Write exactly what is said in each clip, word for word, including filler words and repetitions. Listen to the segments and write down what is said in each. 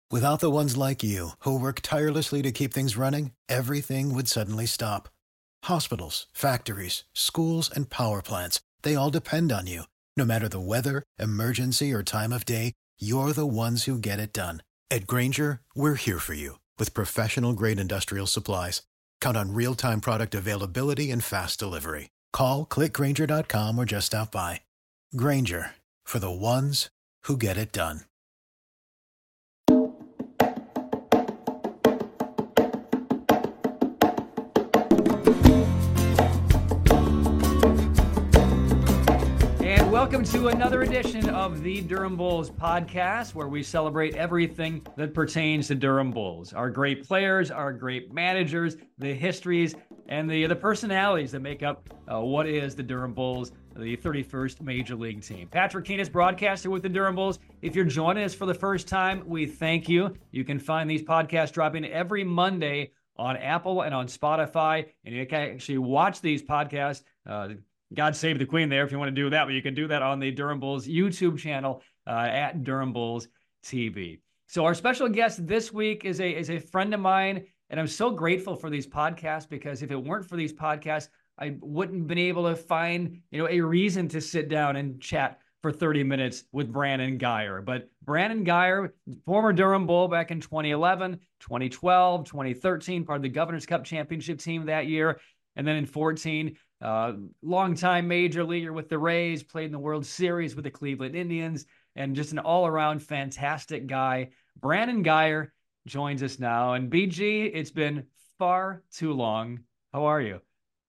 Without the ones like you, who work tirelessly to keep things running, everything would suddenly stop. Hospitals, factories, schools, and power plants, they all depend on you. No matter the weather, emergency, or time of day, you're the ones who get it done. At Grainger, we're here for you with professional-grade industrial supplies. Count on real-time product availability and fast delivery. Call, click Grainger dot com, or just stop by. Grainger, for the ones who get it done. Welcome to another edition of the Durham Bulls podcast, where we celebrate everything that pertains to Durham Bulls. Our great players, our great managers, the histories, and the, the personalities that make up uh, what is the Durham Bulls, the thirty-first Major League team. Patrick Keenis, broadcaster with the Durham Bulls. If you're joining us for the first time, we thank you. You can find these podcasts dropping every Monday on Apple and on Spotify, and you can actually watch these podcasts uh, God save the Queen there if you want to do that, but you can do that on the Durham Bulls YouTube channel uh, at Durham Bulls T V. So our special guest this week is a, is a friend of mine, and I'm so grateful for these podcasts, because if it weren't for these podcasts, I wouldn't have been able to find, you know, a reason to sit down and chat for thirty minutes with Brandon Guyer. But Brandon Guyer, former Durham Bull back in twenty eleven, twenty twelve, twenty thirteen, part of the Governor's Cup championship team that year. And then in fourteen, uh, longtime major leaguer with the Rays, played in the World Series with the Cleveland Indians, and just an all-around fantastic guy. Brandon Guyer joins us now. And B G, it's been far too long. How are you?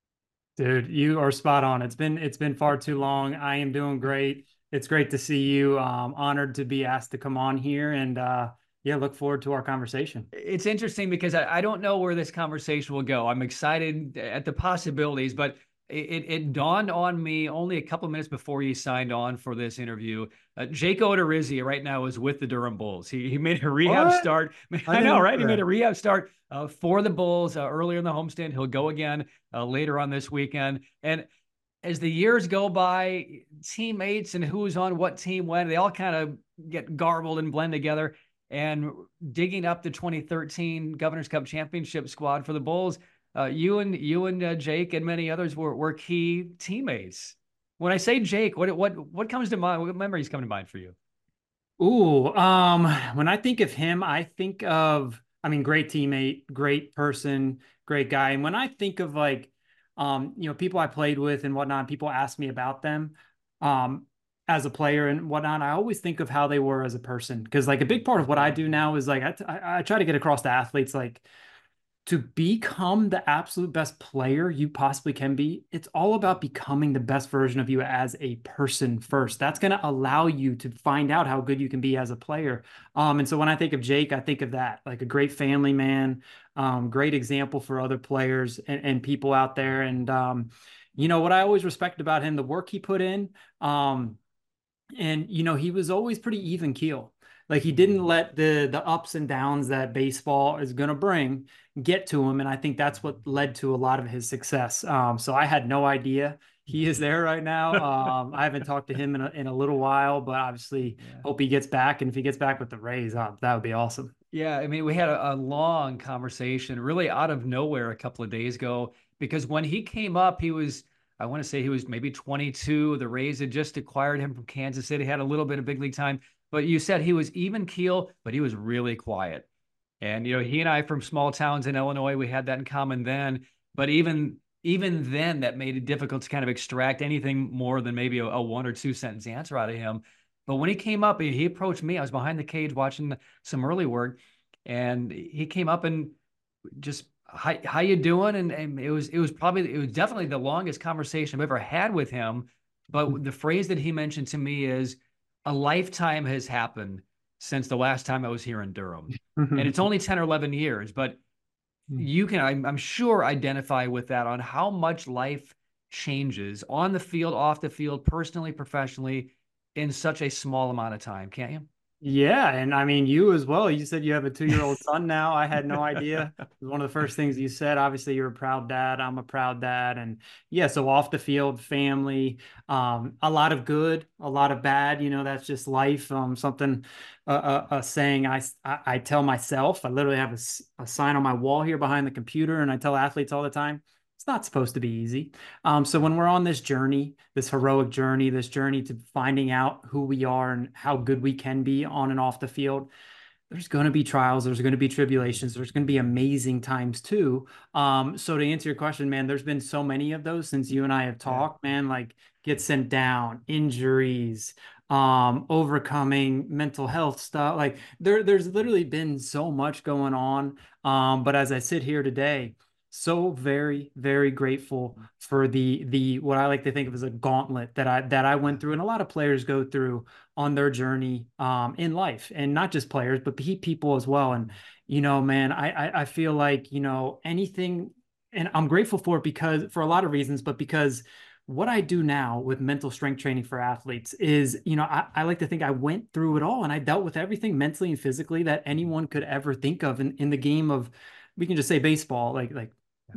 Dude, you are spot on. It's been it's been far too long. I am doing great. It's great to see you. Um, honored to be asked to come on here, and uh, yeah, look forward to our conversation. It's interesting because I, I don't know where this conversation will go. I'm excited at the possibilities, but it, it dawned on me only a couple of minutes before you signed on for this interview. Uh, Jake Odorizzi right now is with the Durham Bulls. He, he made a rehab what? start. I, I know, right? He made a rehab start uh, for the Bulls uh, earlier in the homestand. He'll go again uh, later on this weekend. And as the years go by, teammates and who's on what team when, they all kind of get garbled and blend together. And digging up the twenty thirteen Governor's Cup championship squad for the Bulls, uh, you and you and uh, Jake and many others were, were key teammates. When I say Jake, what what what comes to mind? What memories come to mind for you? Ooh, um, when I think of him, I think of, I mean, great teammate, great person, great guy. And when I think of like, um, you know, people I played with and whatnot, people ask me about them. Um, as a player and whatnot, I always think of how they were as a person. Cause like a big part of what I do now is like, I, I, I try to get across to athletes, like to become the absolute best player you possibly can be. It's all about becoming the best version of you as a person first. That's going to allow you to find out how good you can be as a player. Um, and so when I think of Jake, I think of that, like a great family man, um, great example for other players and, and people out there. And, um, you know, what I always respect about him, the work he put in, um, and, you know, he was always pretty even keel. Like he didn't let the the ups and downs that baseball is going to bring get to him. And I think that's what led to a lot of his success. Um, so I had no idea he is there right now. Um, I haven't talked to him in a, in a little while, but obviously yeah. hope he gets back. And if he gets back with the Rays, oh, that would be awesome. Yeah, I mean, we had a, a long conversation really out of nowhere a couple of days ago, because when he came up, he was – I want to say he was maybe twenty-two. The Rays had just acquired him from Kansas City, had a little bit of big league time. But you said he was even keel, but he was really quiet. And, you know, he and I from small towns in Illinois, we had that in common then. But even even then, that made it difficult to kind of extract anything more than maybe a, a one or two sentence answer out of him. But when he came up, he, he approached me. I was behind the cage watching some early work. And he came up and just, How, how you doing? And, and it was it was probably it was definitely the longest conversation I've ever had with him. But the phrase that he mentioned to me is, a lifetime has happened since the last time I was here in Durham. And it's only ten or eleven years, but you can, I'm, I'm sure, identify with that on how much life changes on the field, off the field, personally, professionally, in such a small amount of time, can't you? Yeah, and I mean you as well. You said you have a two-year-old son now. I had no idea. It was one of the first things you said. Obviously, you're a proud dad. I'm a proud dad. And yeah, so off the field, family, um, a lot of good, a lot of bad. You know, that's just life. Um, something, uh, a, a saying I, I I tell myself. I literally have a, s- a sign on my wall here behind the computer, and I tell athletes all the time, it's not supposed to be easy. Um, so when we're on this journey, this heroic journey, this journey to finding out who we are and how good we can be on and off the field, there's going to be trials, there's going to be tribulations, there's going to be amazing times too. Um, so to answer your question, man, there's been so many of those since you and I have Yeah. talked, man, like get sent down, injuries, um, overcoming mental health stuff. Like there, there's literally been so much going on. Um, but as I sit here today, so very, very grateful for the the what I like to think of as a gauntlet that I that I went through, and a lot of players go through on their journey um, in life, and not just players, but people as well. And you know, man, I, I I feel like you know anything, and I'm grateful for it because for a lot of reasons, but because what I do now with mental strength training for athletes is, you know, I, I like to think I went through it all and I dealt with everything mentally and physically that anyone could ever think of in, in the game of, we can just say baseball, like like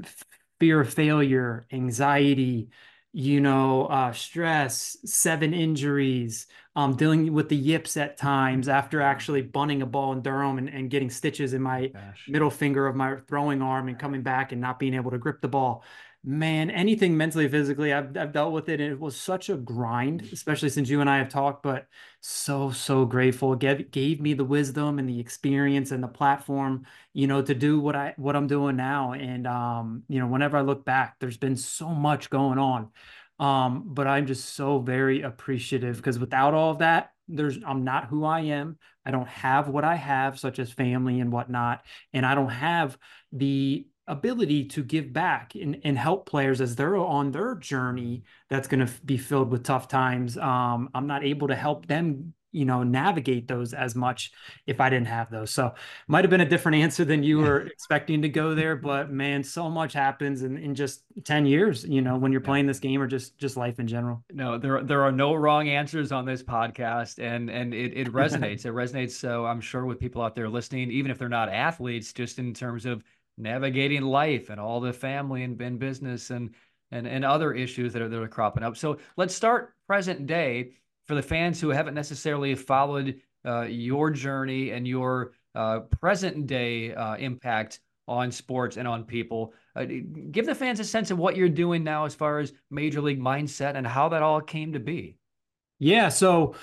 fear of failure, anxiety, you know, uh, stress, seven injuries, um, dealing with the yips at times after actually bunting a ball in Durham and, and getting stitches in my Gosh. middle finger of my throwing arm and coming back and not being able to grip the ball. Man, anything mentally, physically, I've, I've dealt with it. And it was such a grind, especially since you and I have talked, but so, so grateful. It gave, gave me the wisdom and the experience and the platform, you know, to do what I what I'm doing now. And um, you know, whenever I look back, there's been so much going on. Um, but I'm just so very appreciative because without all of that, there's I'm not who I am. I don't have what I have, such as family and whatnot, and I don't have the ability to give back and, and help players as they're on their journey that's going to be filled with tough times. Um, I'm not able to help them, you know, navigate those as much if I didn't have those. So might have been a different answer than you were expecting to go there, but man, so much happens in, in just ten years, you know, when you're Yeah. playing this game or just just life in general. No, there there are no wrong answers on this podcast, and and it it resonates. It resonates. So I'm sure with people out there listening, even if they're not athletes, just in terms of navigating life and all the family and, and business and and and other issues that are that are cropping up. So let's start present day for the fans who haven't necessarily followed uh, your journey and your uh, present day uh, impact on sports and on people. Uh, give the fans a sense of what you're doing now as far as Major League mindset and how that all came to be. Yeah, so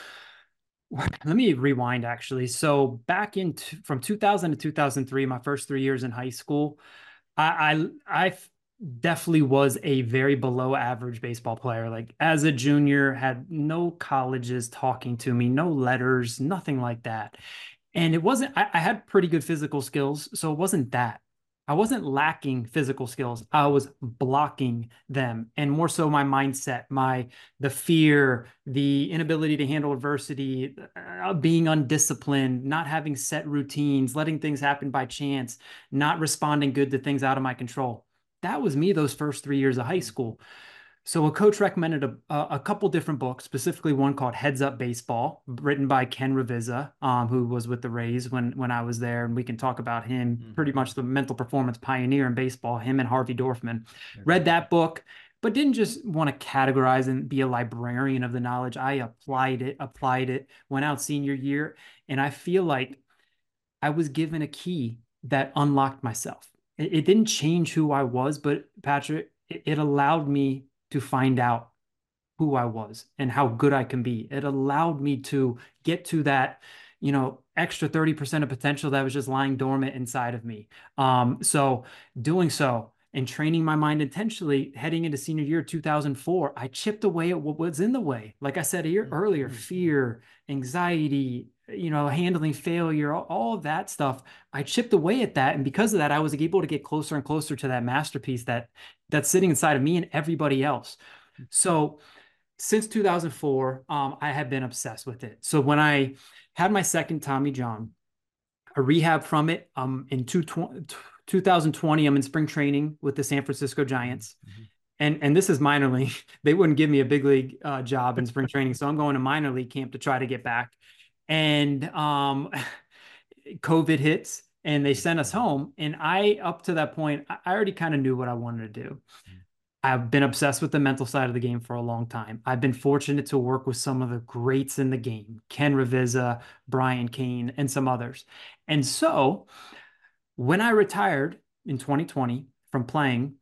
let me rewind actually. So back in t- from two thousand to two thousand three, my first three years in high school, I, I I definitely was a very below average baseball player. Like as a junior, had no colleges talking to me, no letters, nothing like that. And it wasn't, I, I had pretty good physical skills. So it wasn't that. I wasn't lacking physical skills. I was blocking them. And more so my mindset, my the fear, the inability to handle adversity, uh, being undisciplined, not having set routines, letting things happen by chance, not responding good to things out of my control. That was me those first three years of high school. So a coach recommended a, a couple different books, specifically one called Heads Up Baseball, written by Ken Ravizza, um, who was with the Rays when when I was there, and we can talk about him, Mm-hmm. pretty much the mental performance pioneer in baseball, him and Harvey Dorfman. Okay. Read that book, but didn't just want to categorize and be a librarian of the knowledge. I applied it, applied it, went out senior year, and I feel like I was given a key that unlocked myself. It, it didn't change who I was, but Patrick, it, it allowed me to find out who I was and how good I can be. It allowed me to get to that, you know, extra thirty percent of potential that was just lying dormant inside of me. Um, so doing so and training my mind intentionally heading into senior year two thousand four, I chipped away at what was in the way. Like I said here earlier, fear, anxiety, you know, handling failure, all, all of that stuff. I chipped away at that. And because of that, I was able to get closer and closer to that masterpiece that that's sitting inside of me and everybody else. So since two thousand four, um, I have been obsessed with it. So when I had my second Tommy John, a rehab from it, um, in two, two thousand twenty, I'm in spring training with the San Francisco Giants. Mm-hmm. And, and this is minor league. They wouldn't give me a big league uh, job in spring training. So I'm going to minor league camp to try to get back. And um, COVID hits and they sent us home. And I, up to that point, I already kind of knew what I wanted to do. I've been obsessed with the mental side of the game for a long time. I've been fortunate to work with some of the greats in the game, Ken Ravizza, Brian Kane, and some others. And so when I retired in twenty twenty from playing,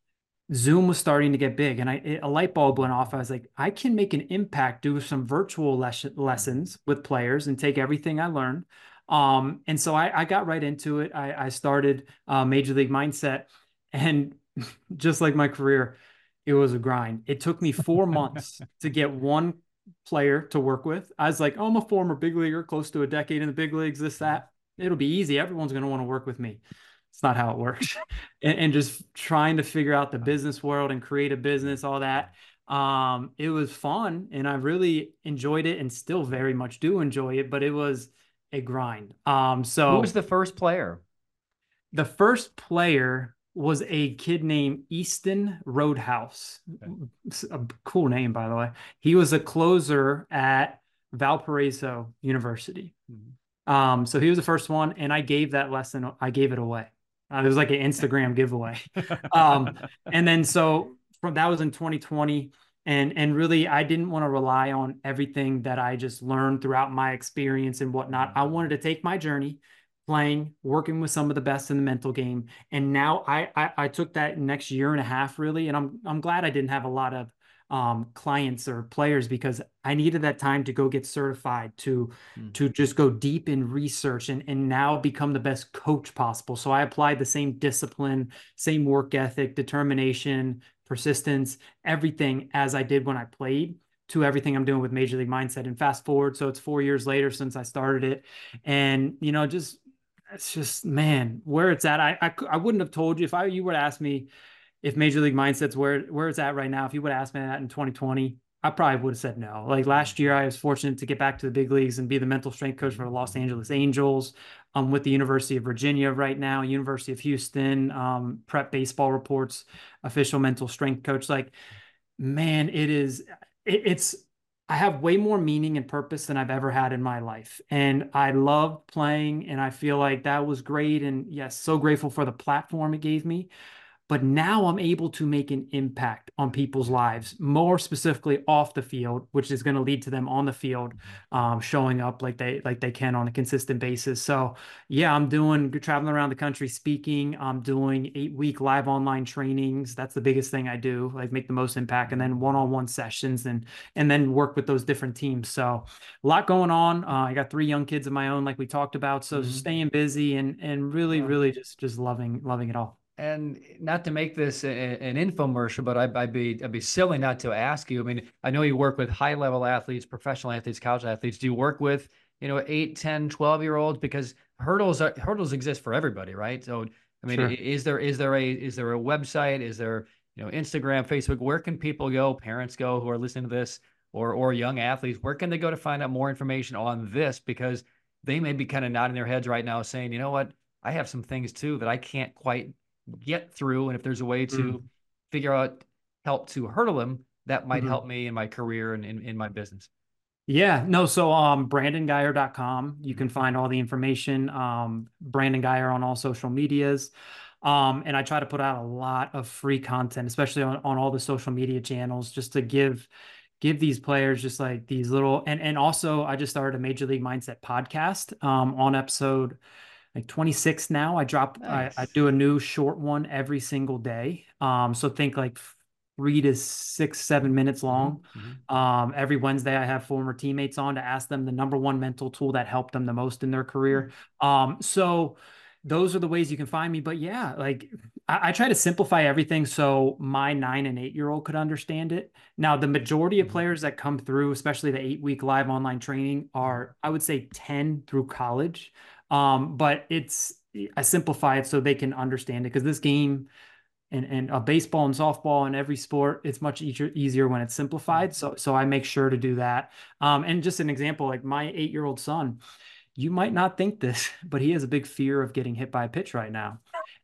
Zoom was starting to get big, and I it, a light bulb went off. I was like, I can make an impact, do some virtual les lessons with players, and take everything I learned. Um, and so I, I got right into it. I, I started uh, Major League Mindset, and just like my career, it was a grind. It took me four months to get one player to work with. I was like, oh, I'm a former big leaguer, close to a decade in the big leagues, this, that. It'll be easy. Everyone's going to want to work with me. It's not how it works. and, and just trying to figure out the business world and create a business, all that. Um, it was fun and I really enjoyed it and still very much do enjoy it, but it was a grind. Um, so who was the first player? The first player was a kid named Easton Roadhouse. Okay. A cool name, by the way. He was a closer at Valparaiso University. Mm-hmm. Um, so he was the first one, and I gave that lesson. I gave it away. Uh, it was like an Instagram giveaway. Um, and then so from that was in twenty twenty. And, and really, I didn't want to rely on everything that I just learned throughout my experience and whatnot. I wanted to take my journey playing, working with some of the best in the mental game. And now I, I, I took that next year and a half really. And I'm, I'm glad I didn't have a lot of um, clients or players because I needed that time to go get certified, to, mm. to just go deep in research and, and now become the best coach possible. So I applied the same discipline, same work ethic, determination, persistence, everything as I did when I played to everything I'm doing with Major League Mindset. And fast forward, so it's four years later since I started it. And, you know, just, it's just, man, where it's at. I, I, I wouldn't have told you if I, you would ask me if Major League Mindset's where, where it's at right now. If you would ask me that in twenty twenty, I probably would have said no. Like last year, I was fortunate to get back to the big leagues and be the mental strength coach for the Los Angeles Angels. I'm with the University of Virginia right now, University of Houston, um, Prep Baseball Reports, official mental strength coach. Like, man, it is, it, it's, I have way more meaning and purpose than I've ever had in my life. And I love playing and I feel like that was great. And yes, so grateful for the platform it gave me. But now I'm able to make an impact on people's lives, more specifically off the field, which is going to lead to them on the field, um, showing up like they like they can on a consistent basis. So yeah, I'm doing traveling around the country speaking. I'm doing eight week live online trainings. That's the biggest thing I do, like make the most impact, and then one-on-one sessions and and then work with those different teams. So a lot going on. Uh, I got three young kids of my own, like we talked about. So mm-hmm. staying busy and and really, really just just loving loving it all. And not to make this a, an infomercial, but I'd, I'd be I'd be silly not to ask you. I mean, I know you work with high level athletes, professional athletes, college athletes. Do you work with, you know, eight, ten, twelve year olds? Because hurdles are, hurdles exist for everybody, right? So, I mean, sure. is there is there a is there a website? Is there, you know, Instagram, Facebook? Where can people go? Parents go who are listening to this, or or young athletes. Where can they go to find out more information on this? Because they may be kind of nodding their heads right now, saying, you know what, I have some things too that I can't quite get through, and if there's a way to mm. figure out help to hurdle them, that might mm-hmm. help me in my career and in, in my business. Yeah, no. So, um, Brandon Guyer dot com, you can find all the information. Um, Brandon Guyer on all social medias. Um, and I try to put out a lot of free content, especially on, on all the social media channels, just to give, give these players just like these little, and, and also I just started a Major League Mindset podcast, um, on episode like twenty-six now. I drop, nice. I, I do a new short one every single day. Um, so think like three to six, seven minutes long. Mm-hmm. Um, every Wednesday I have former teammates on to ask them the number one mental tool that helped them the most in their career. Mm-hmm. Um, so those are the ways you can find me. But yeah, like I, I try to simplify everything so my nine and eight year old could understand it. Now, the majority of players that come through, especially the eight week live online training, are, I would say, ten through college. Um, but it's, I simplify it so they can understand it, because this game and, and a baseball and softball and every sport, it's much easier, easier when it's simplified. So, so I make sure to do that. Um, and just an example, like my eight-year-old son, you might not think this, but he has a big fear of getting hit by a pitch right now.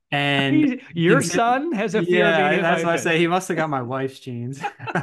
And Your consider, son has a fear of being yeah, hit by that's a why I pitch. say he must have got my wife's genes.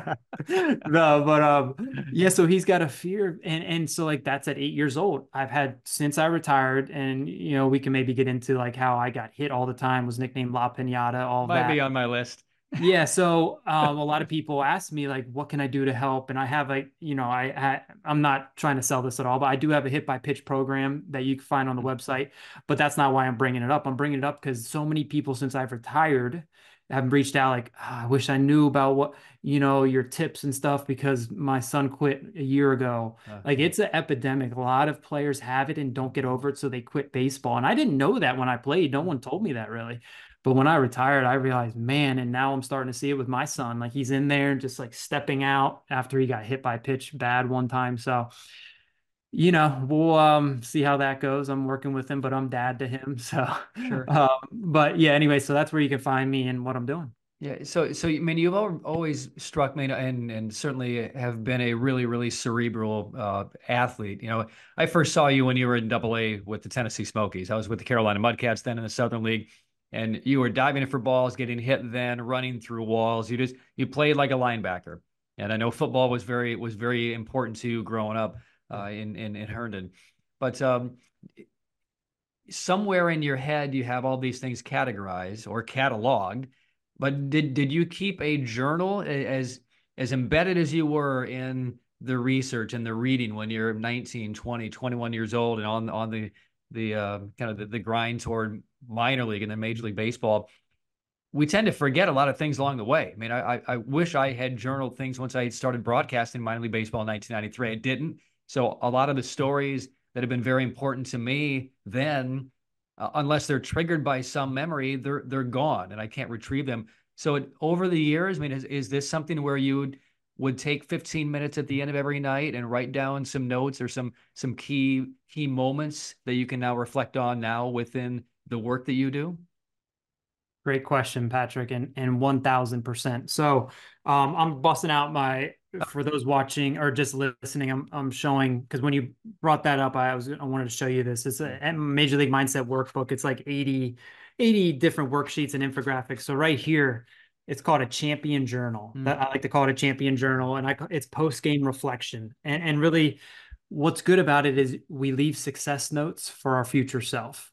No, but um, yeah, so he's got a fear, and and so like that's at eight years old. I've had since I retired, and you know, we can maybe get into like how I got hit all the time, was nicknamed La Pinata, all of Might that. be on my list. Yeah, so um, a lot of people ask me like, what can I do to help? And I have like, you know, I, I I'm not trying to sell this at all, but I do have a hit by pitch program that you can find on the website. But that's not why I'm bringing it up. I'm bringing it up because so many people since I've retired have reached out like, "Ah, I wish I knew about what, you know, your tips and stuff because my son quit a year ago." Uh, Like it's an epidemic. A lot of players have it and don't get over it, so they quit baseball. And I didn't know that when I played. No one told me that really. But when I retired, I realized, man, and now I'm starting to see it with my son. Like he's in there just like stepping out after he got hit by a pitch bad one time. So, you know, we'll um, see how that goes. I'm working with him, but I'm dad to him. So, sure. um, but yeah, anyway, so that's where you can find me and what I'm doing. Yeah. So, so I mean, you've al- always struck me, and and certainly have been a really, really cerebral uh, athlete. You know, I first saw you when you were in Double A with the Tennessee Smokies. I was with the Carolina Mudcats then in the Southern League, and you were diving in for balls, getting hit, then running through walls. You just you played like a linebacker, and I know football was very was very important to you growing up uh, in in in Herndon, but um, somewhere in your head you have all these things categorized or cataloged, but did did you keep a journal as as embedded as you were in the research and the reading when you're nineteen, twenty, twenty-one years old and on on the the uh, kind of the, the grind toward minor league and then Major League Baseball? We tend to forget a lot of things along the way. I mean, I I wish I had journaled things once I started broadcasting minor league baseball in nineteen ninety-three. I didn't. So a lot of the stories that have been very important to me then, uh, unless they're triggered by some memory, they're they're gone and I can't retrieve them. So it, over the years, I mean, is, is this something where you would, would take fifteen minutes at the end of every night and write down some notes or some some key key moments that you can now reflect on now within the work that you do? Great question, Patrick, and and one thousand percent. So, um, I'm busting out my for those watching or just listening. I'm I'm showing because when you brought that up, I was I wanted to show you this. It's a Major League Mindset workbook. It's like eighty eighty different worksheets and infographics. So right here, it's called a champion journal. Mm. That I like to call it a champion journal, and I it's post game reflection. And and really, what's good about it is we leave success notes for our future self.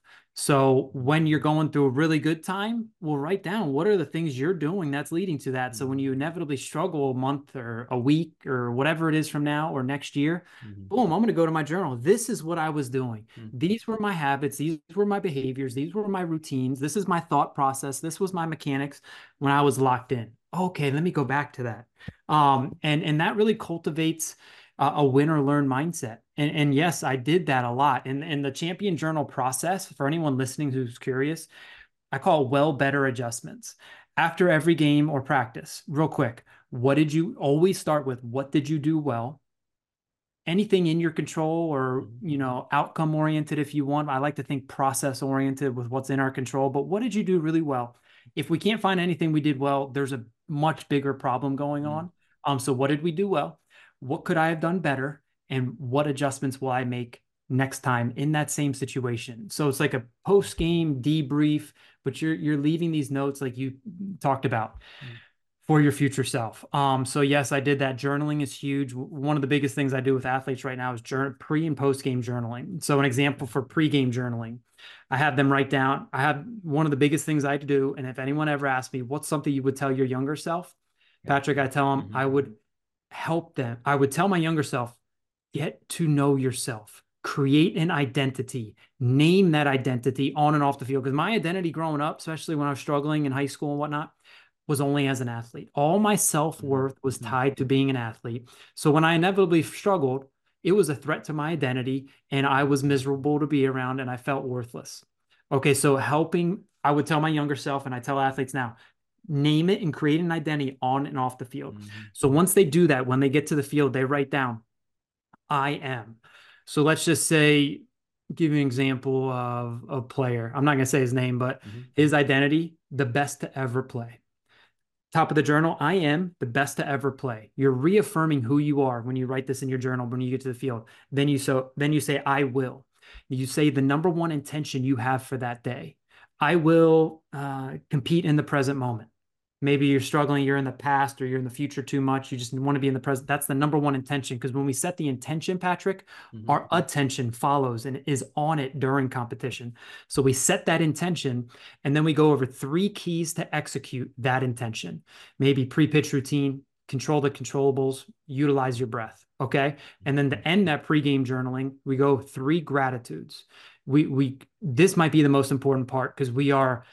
So when you're going through a really good time, we'll write down what are the things you're doing that's leading to that. So when you inevitably struggle a month or a week or whatever it is from now or next year, Mm-hmm. boom, I'm going to go to my journal. This is what I was doing. Mm-hmm. These were my habits. These were my behaviors. These were my routines. This is my thought process. This was my mechanics when I was locked in. Okay, let me go back to that. Um, and, and that really cultivates uh, a win or learn mindset. And, and yes, I did that a lot. And, and the champion journal process, for anyone listening who's curious, I call well, better adjustments. After every game or practice, real quick, what did you always start with? What did you do well? Anything in your control or, you know, outcome oriented if you want. I like to think process oriented with what's in our control, but what did you do really well? If we can't find anything we did well, there's a much bigger problem going on. Um, so what did we do well? What could I have done better? And what adjustments will I make next time in that same situation? So it's like a post-game debrief, but you're you're leaving these notes like you talked about mm. for your future self. Um, so yes, I did that. Journaling is huge. One of the biggest things I do with athletes right now is journal, pre and post-game journaling. So an example for pre-game journaling, I have them write down. I have one of the biggest things I do, and if anyone ever asks me, what's something you would tell your younger self? Patrick, I tell them mm-hmm. I would help them. I would tell my younger self, get to know yourself, create an identity, name that identity on and off the field. Because my identity growing up, especially when I was struggling in high school and whatnot, was only as an athlete. All my self-worth was tied to being an athlete. So when I inevitably struggled, it was a threat to my identity and I was miserable to be around and I felt worthless. Okay, so helping, I would tell my younger self, and I tell athletes now, name it and create an identity on and off the field. Mm-hmm. So once they do that, when they get to the field, they write down, I am. So let's just say, give you an example of a player. I'm not going to say his name, but mm-hmm. his identity, the best to ever play. Top of the journal, I am the best to ever play. You're reaffirming who you are when you write this in your journal, when you get to the field. Then you so then you say, I will. You say the number one intention you have for that day. I will uh, compete in the present moment. Maybe you're struggling, you're in the past or you're in the future too much. You just want to be in the present. That's the number one intention. Because when we set the intention, Patrick, Mm-hmm. our attention follows and is on it during competition. So we set that intention and then we go over three keys to execute that intention. Maybe pre-pitch routine, control the controllables, utilize your breath. Okay. And then to end that pregame journaling, we go three gratitudes. We, we, this might be the most important part because we are,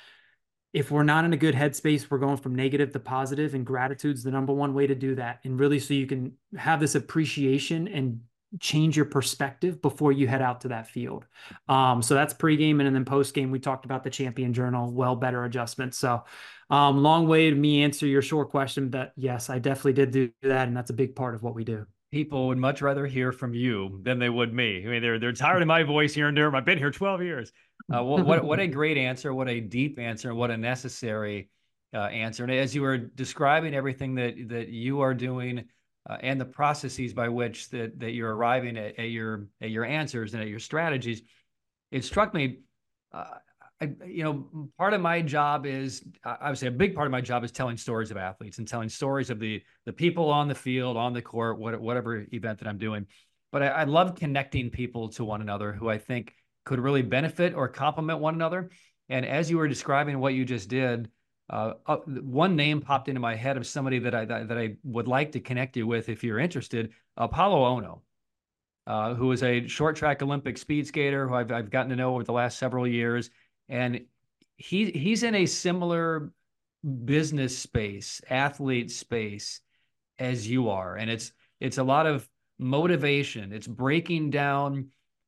if we're not in a good headspace, we're going from negative to positive, and gratitude's the number one way to do that. And really, so you can have this appreciation and change your perspective before you head out to that field. Um, so that's pregame. And then postgame, we talked about the champion journal, well, better adjustments. So um, long way to me answer your short question, but yes, I definitely did do that. And that's a big part of what we do. People would much rather hear from you than they would me. I mean, they're they're tired of my voice here and there. I've been here twelve years. Uh, what, what what a great answer! What a deep answer! What a necessary uh, answer! And as you were describing everything that that you are doing uh, and the processes by which that that you're arriving at, at your at your answers and at your strategies, it struck me. Uh, I, you know, part of my job is, I would say a big part of my job is telling stories of athletes and telling stories of the the people on the field, on the court, what, whatever event that I'm doing. But I, I love connecting people to one another who I think could really benefit or complement one another. And as you were describing what you just did, uh, uh, one name popped into my head of somebody that I that, that I would like to connect you with if you're interested, Apolo Ohno. Uh, who is a short track Olympic speed skater who I've, I've gotten to know over the last several years. And he he's in a similar business space, athlete space as you are. And it's it's a lot of motivation. It's breaking down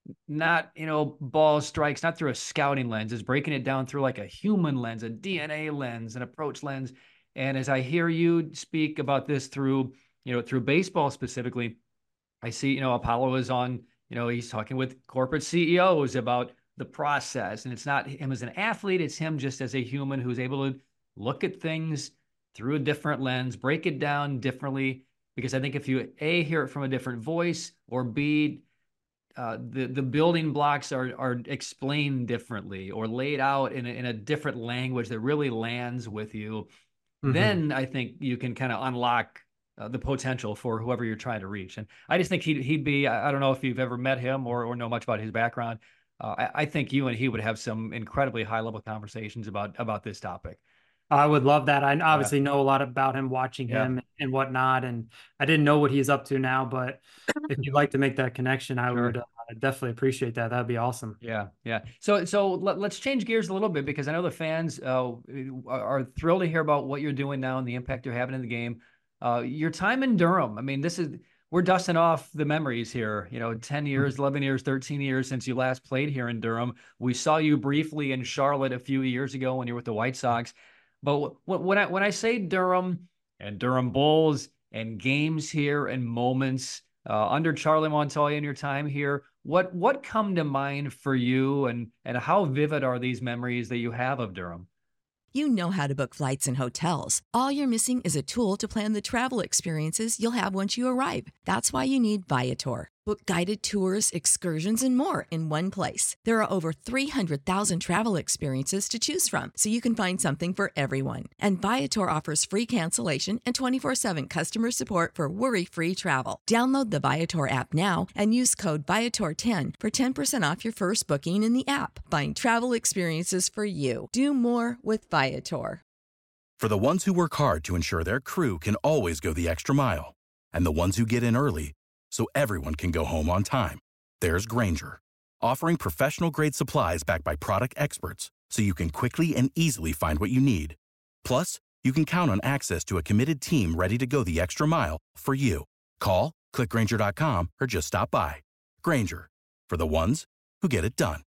not, you know, ball strikes, not through a scouting lens. It's breaking it down through like a human lens, a D N A lens, an approach lens. And as I hear you speak about this through, you know, through baseball specifically, I see, you know, Apolo is on, you know, he's talking with corporate C E Os about the process. And it's not him as an athlete, it's him just as a human who's able to look at things through a different lens, break it down differently. Because I think if you, A, hear it from a different voice, or B, uh, the, the building blocks are, are explained differently or laid out in a, in a different language that really lands with you, mm-hmm. then I think you can kind of unlock Uh, the potential for whoever you're trying to reach. And I just think he'd, he'd be, I don't know if you've ever met him or, or know much about his background. Uh, I, I think you and he would have some incredibly high level conversations about, about this topic. I would love that. I obviously yeah. know a lot about him, watching yeah. him and whatnot. And I didn't know what he's up to now, but if you'd like to make that connection, I sure. would uh, definitely appreciate that. That'd be awesome. Yeah. Yeah. So, so let, let's change gears a little bit, because I know the fans uh, are thrilled to hear about what you're doing now and the impact you're having in the game. Uh, your time in Durham. I mean, this is, we're dusting off the memories here, you know, ten years, eleven years, thirteen years since you last played here in Durham. We saw you briefly in Charlotte a few years ago when you were with the White Sox. But when I, when I say Durham and Durham Bulls and games here and moments uh, under Charlie Montoya in your time here, what, what come to mind for you, and, and how vivid are these memories that you have of Durham? You know how to book flights and hotels. All you're missing is a tool to plan the travel experiences you'll have once you arrive. That's why you need Viator. Book guided tours, excursions, and more in one place. There are over three hundred thousand travel experiences to choose from, so you can find something for everyone. And Viator offers free cancellation and twenty-four seven customer support for worry-free travel. Download the Viator app now and use code Viator ten for ten percent off your first booking in the app. Find travel experiences for you. Do more with Viator. For the ones who work hard to ensure their crew can always go the extra mile, and the ones who get in early so everyone can go home on time, there's Grainger, offering professional-grade supplies backed by product experts so you can quickly and easily find what you need. Plus, you can count on access to a committed team ready to go the extra mile for you. Call, click Grainger dot com, or just stop by. Grainger, for the ones who get it done.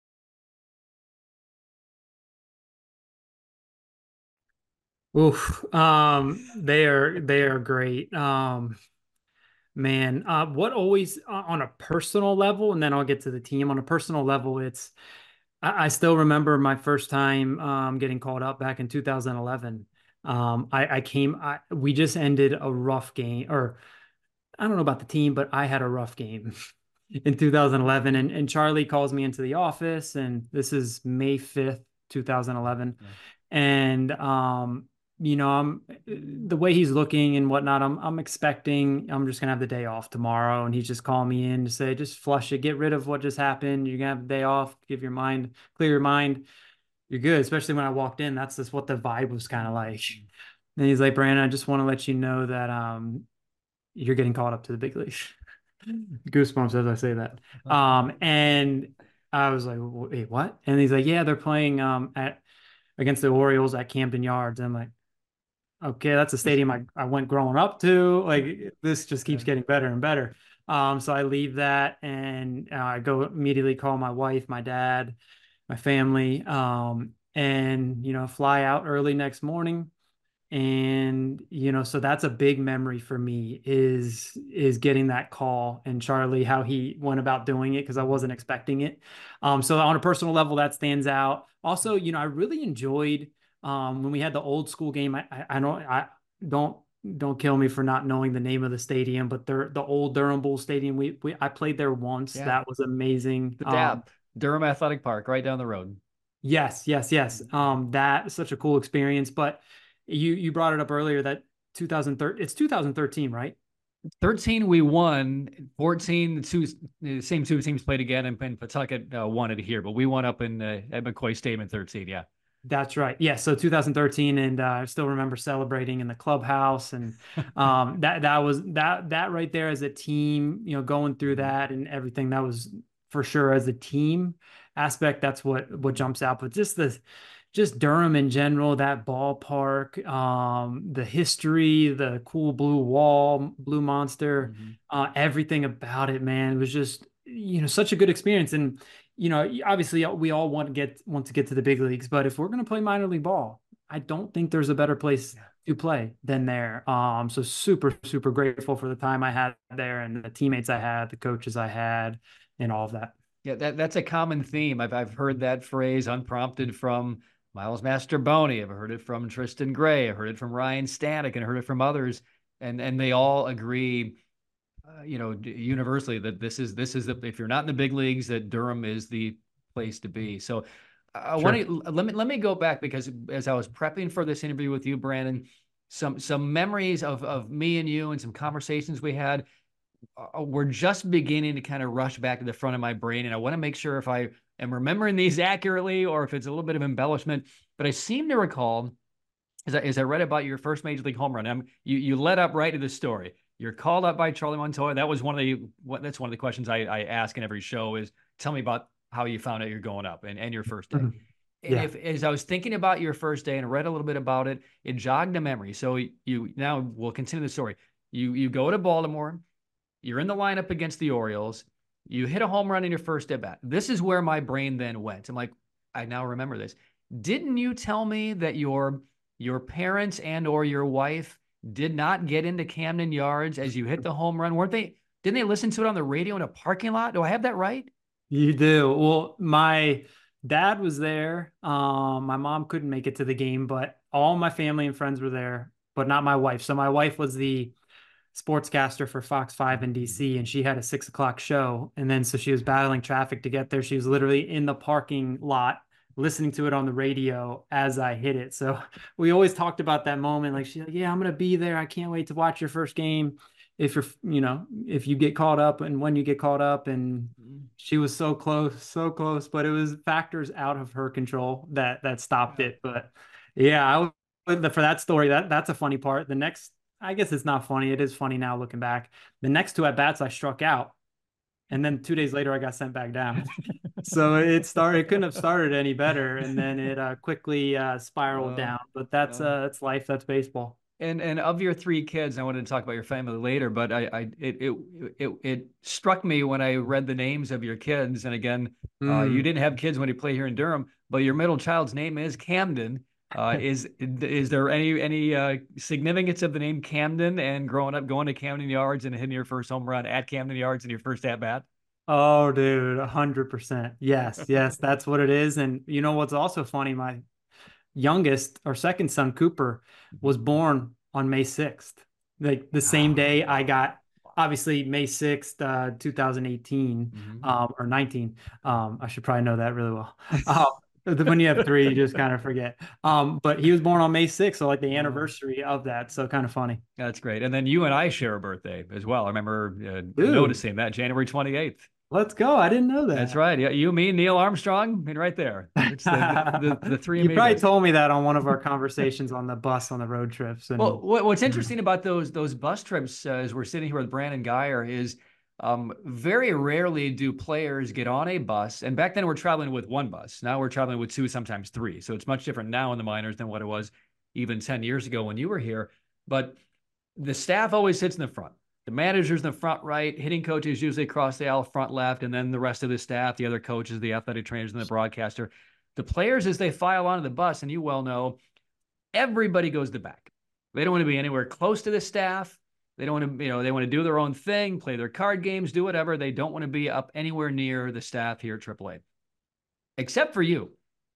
Oof, um, they are they are great. Um, man, uh, what always uh, on a personal level, and then I'll get to the team. On a personal level, it's I, I still remember my first time um, getting called up back in two thousand eleven. Um, I, I came, I, we just ended a rough game, or I don't know about the team, but I had a rough game in two thousand eleven, and and Charlie calls me into the office, and this is May fifth, two thousand eleven. Yeah. And, um, you know, I'm the way he's looking and whatnot, I'm, I'm expecting, I'm just gonna have the day off tomorrow. And he's just calling me in to say, just flush it, get rid of what just happened. You're gonna have the day off, give your mind, clear your mind. You're good. Especially when I walked in, that's just what the vibe was kind of like. And he's like, Brandon, I just want to let you know that, um, you're getting called up to the big leagues. Goosebumps as I say that. Um, and I was like, wait, what? And he's like, yeah, they're playing, um, at, against the Orioles at Camden Yards. And I'm like, okay, that's a stadium I, I went growing up to. Like, this just keeps getting better and better. Um, so I leave that and uh, I go immediately call my wife, my dad, my family, um, and, you know, fly out early next morning. And, you know, so that's a big memory for me is, is getting that call and Charlie, how he went about doing it, because I wasn't expecting it. Um, so on a personal level, that stands out. Also, you know, I really enjoyed um, when we had the old school game. I, I, I don't, I don't, don't kill me for not knowing the name of the stadium, but they're the old Durham Bulls Stadium. We, we, I played there once. Yeah. That was amazing. The D A P, um, Durham Athletic Park, right down the road. Yes, yes, yes. Um, that is such a cool experience. But you you brought it up earlier that two thousand thirteen, it's two thousand thirteen, right? thirteen we won. fourteen, the two the same two teams played again, and, and Pawtucket uh, won it here, but we won up in uh, at McCoy Stadium in thirteen. Yeah, That's right. Yeah. So two thousand thirteen, and uh, I still remember celebrating in the clubhouse, and um, that that was that that right there as a team, you know, going through that and everything. That was for sure as a team aspect. That's what what jumps out. But just the just Durham in general, that ballpark, um, the history, the cool blue wall, blue monster, mm-hmm. uh, everything about it, man, it was just, you know, such a good experience. And, you know, obviously we all want to get, want to get to the big leagues, but if we're going to play minor league ball, I don't think there's a better place to play than there. Um, so super, super grateful for the time I had there and the teammates I had, the coaches I had, and all of that. Yeah, that, that's a common theme. I've, I've heard that phrase unprompted from Miles Mastroboni. I've heard it from Tristan Gray. I've heard it from Ryan Stanek and heard it from others. And, and they all agree, uh, you know, universally that this is, this is the, if you're not in the big leagues, that Durham is the place to be. So I want to, let me, let me go back, because as I was prepping for this interview with you, Brandon, some, some memories of, of me and you and some conversations we had, uh, we're just beginning to kind of rush back to the front of my brain. And I want to make sure if I am remembering these accurately or if it's a little bit of embellishment, but I seem to recall as I, as I read about your first major league home run, I'm, you, you led up right to the story. You're called up by Charlie Montoya. That was one of the, what, that's one of the questions I, I ask in every show is, tell me about how you found out you're going up and, and your first day. Mm-hmm. And yeah. if, as I was thinking about your first day and read a little bit about it, it jogged a memory. So you, now we'll continue the story. You, you go to Baltimore, you're in the lineup against the Orioles, you hit a home run in your first at bat. This is where my brain then went. I'm like, I now remember this. Didn't you tell me that your, your parents and or your wife did not get into Camden Yards as you hit the home run? Weren't they, didn't they listen to it on the radio in a parking lot? Do I have that right? You do. Well, my dad was there. Um, my mom couldn't make it to the game, but all my family and friends were there, but not my wife. So my wife was the sportscaster for Fox five in D C, and she had a six o'clock show. And then, so she was battling traffic to get there. She was literally in the parking lot listening to it on the radio as I hit it. So we always talked about that moment. Like, she's like, yeah, I'm going to be there. I can't wait to watch your first game. If you're, you know, if you get caught up and when you get caught up. And she was so close, so close, but it was factors out of her control that, that stopped it. But yeah, I would, for that story, that that's a funny part. The next, I guess it's not funny. It is funny now looking back. The next two at bats I struck out, and then two days later I got sent back down. So it started, it couldn't have started any better. And then it uh, quickly uh, spiraled uh, down, but that's, uh, that's life. That's baseball. And, and of your three kids, I wanted to talk about your family later, but I, I, it, it, it, it struck me when I read the names of your kids. And again, mm. uh, you didn't have kids when you play here in Durham, but your middle child's name is Camden. Uh, is, is there any, any uh, significance of the name Camden and growing up, going to Camden Yards and hitting your first home run at Camden Yards in your first at bat? Oh, dude, a hundred percent. Yes. Yes. That's what it is. And you know, what's also funny, my youngest or second son, Cooper, was born on May sixth, like the same day I got, obviously May sixth, uh, two thousand eighteen, mm-hmm. um, or nineteen. Um, I should probably know that really well. Uh, When you have three, you just kind of forget. Um, but he was born on May sixth, so like the anniversary of that. So kind of funny. That's great. And then you and I share a birthday as well. I remember uh, Dude, noticing that January twenty-eighth. let's go. I didn't know that. That's right. Yeah, you, me, Neil Armstrong, I mean, right there. It's the, the, the three You amigos. probably told me that on one of our conversations on the bus on the road trips. And well, what, what's interesting about those those bus trips, uh, as we're sitting here with Brandon Geyer, is um, very rarely do players get on a bus. And back then, we're traveling with one bus. Now we're traveling with two, sometimes three. So it's much different now in the minors than what it was even ten years ago when you were here. But the staff always sits in the front. The manager's in the front right, hitting coaches usually across the aisle front left, and then the rest of the staff, the other coaches, the athletic trainers, and the broadcaster. The players, as they file onto the bus, and you well know, everybody goes to the back. They don't want to be anywhere close to the staff. They don't want to, you know, they want to do their own thing, play their card games, do whatever. They don't want to be up anywhere near the staff here at triple A. Except for you.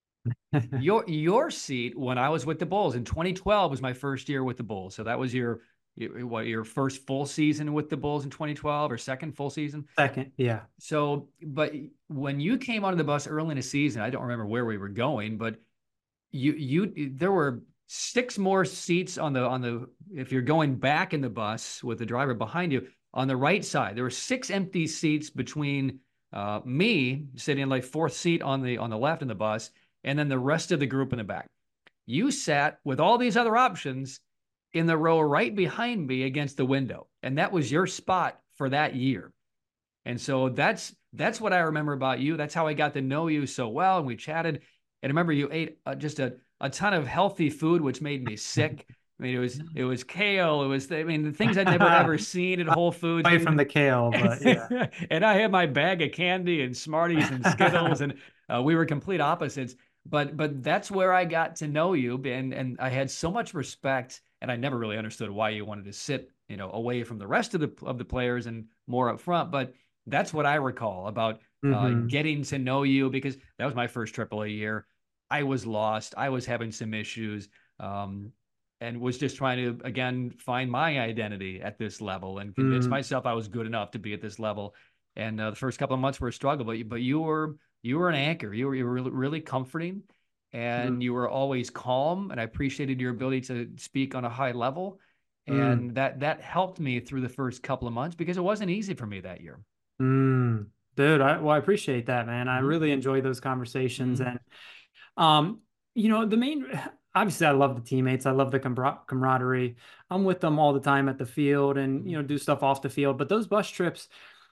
your your seat when I was with the Bulls in twenty twelve was my first year with the Bulls. So that was your what your first full season with the Bulls in twenty twelve, or second full season? Second, yeah. So, but when you came onto the bus early in the season, I don't remember where we were going, but you you there were six more seats on the on the if you're going back in the bus with the driver behind you on the right side. There were six empty seats between uh, me sitting in like fourth seat on the on the left in the bus, and then the rest of the group in the back. You sat with all these other options in the row right behind me against the window, and that was your spot for that year. And so that's that's what I remember about you. That's how I got to know you so well, and we chatted. And I remember you ate uh, just a a ton of healthy food, which made me sick. I mean, it was it was kale. It was I mean the things I'd never ever seen at Whole Foods. Away from the kale, but yeah. And I had my bag of candy and Smarties and Skittles, and uh, we were complete opposites. But but that's where I got to know you, and and I had so much respect, and I never really understood why you wanted to sit, you know, away from the rest of the of the players and more up front. But that's what I recall about uh, mm-hmm. getting to know you, because that was my first triple A year. I was lost. I was having some issues, um, and was just trying to, again, find my identity at this level and convince mm. myself I was good enough to be at this level. And uh, the first couple of months were a struggle, but you, but you were you were an anchor. You were, you were really, really comforting, and mm. you were always calm. And I appreciated your ability to speak on a high level. And mm. that that helped me through the first couple of months, because it wasn't easy for me that year. Mm. Dude, I, well, I appreciate that, man. I really enjoy those conversations. Mm. And Um, you know, the main, obviously I love the teammates. I love the camar- camaraderie. I'm with them all the time at the field and, you know, do stuff off the field. But those bus trips,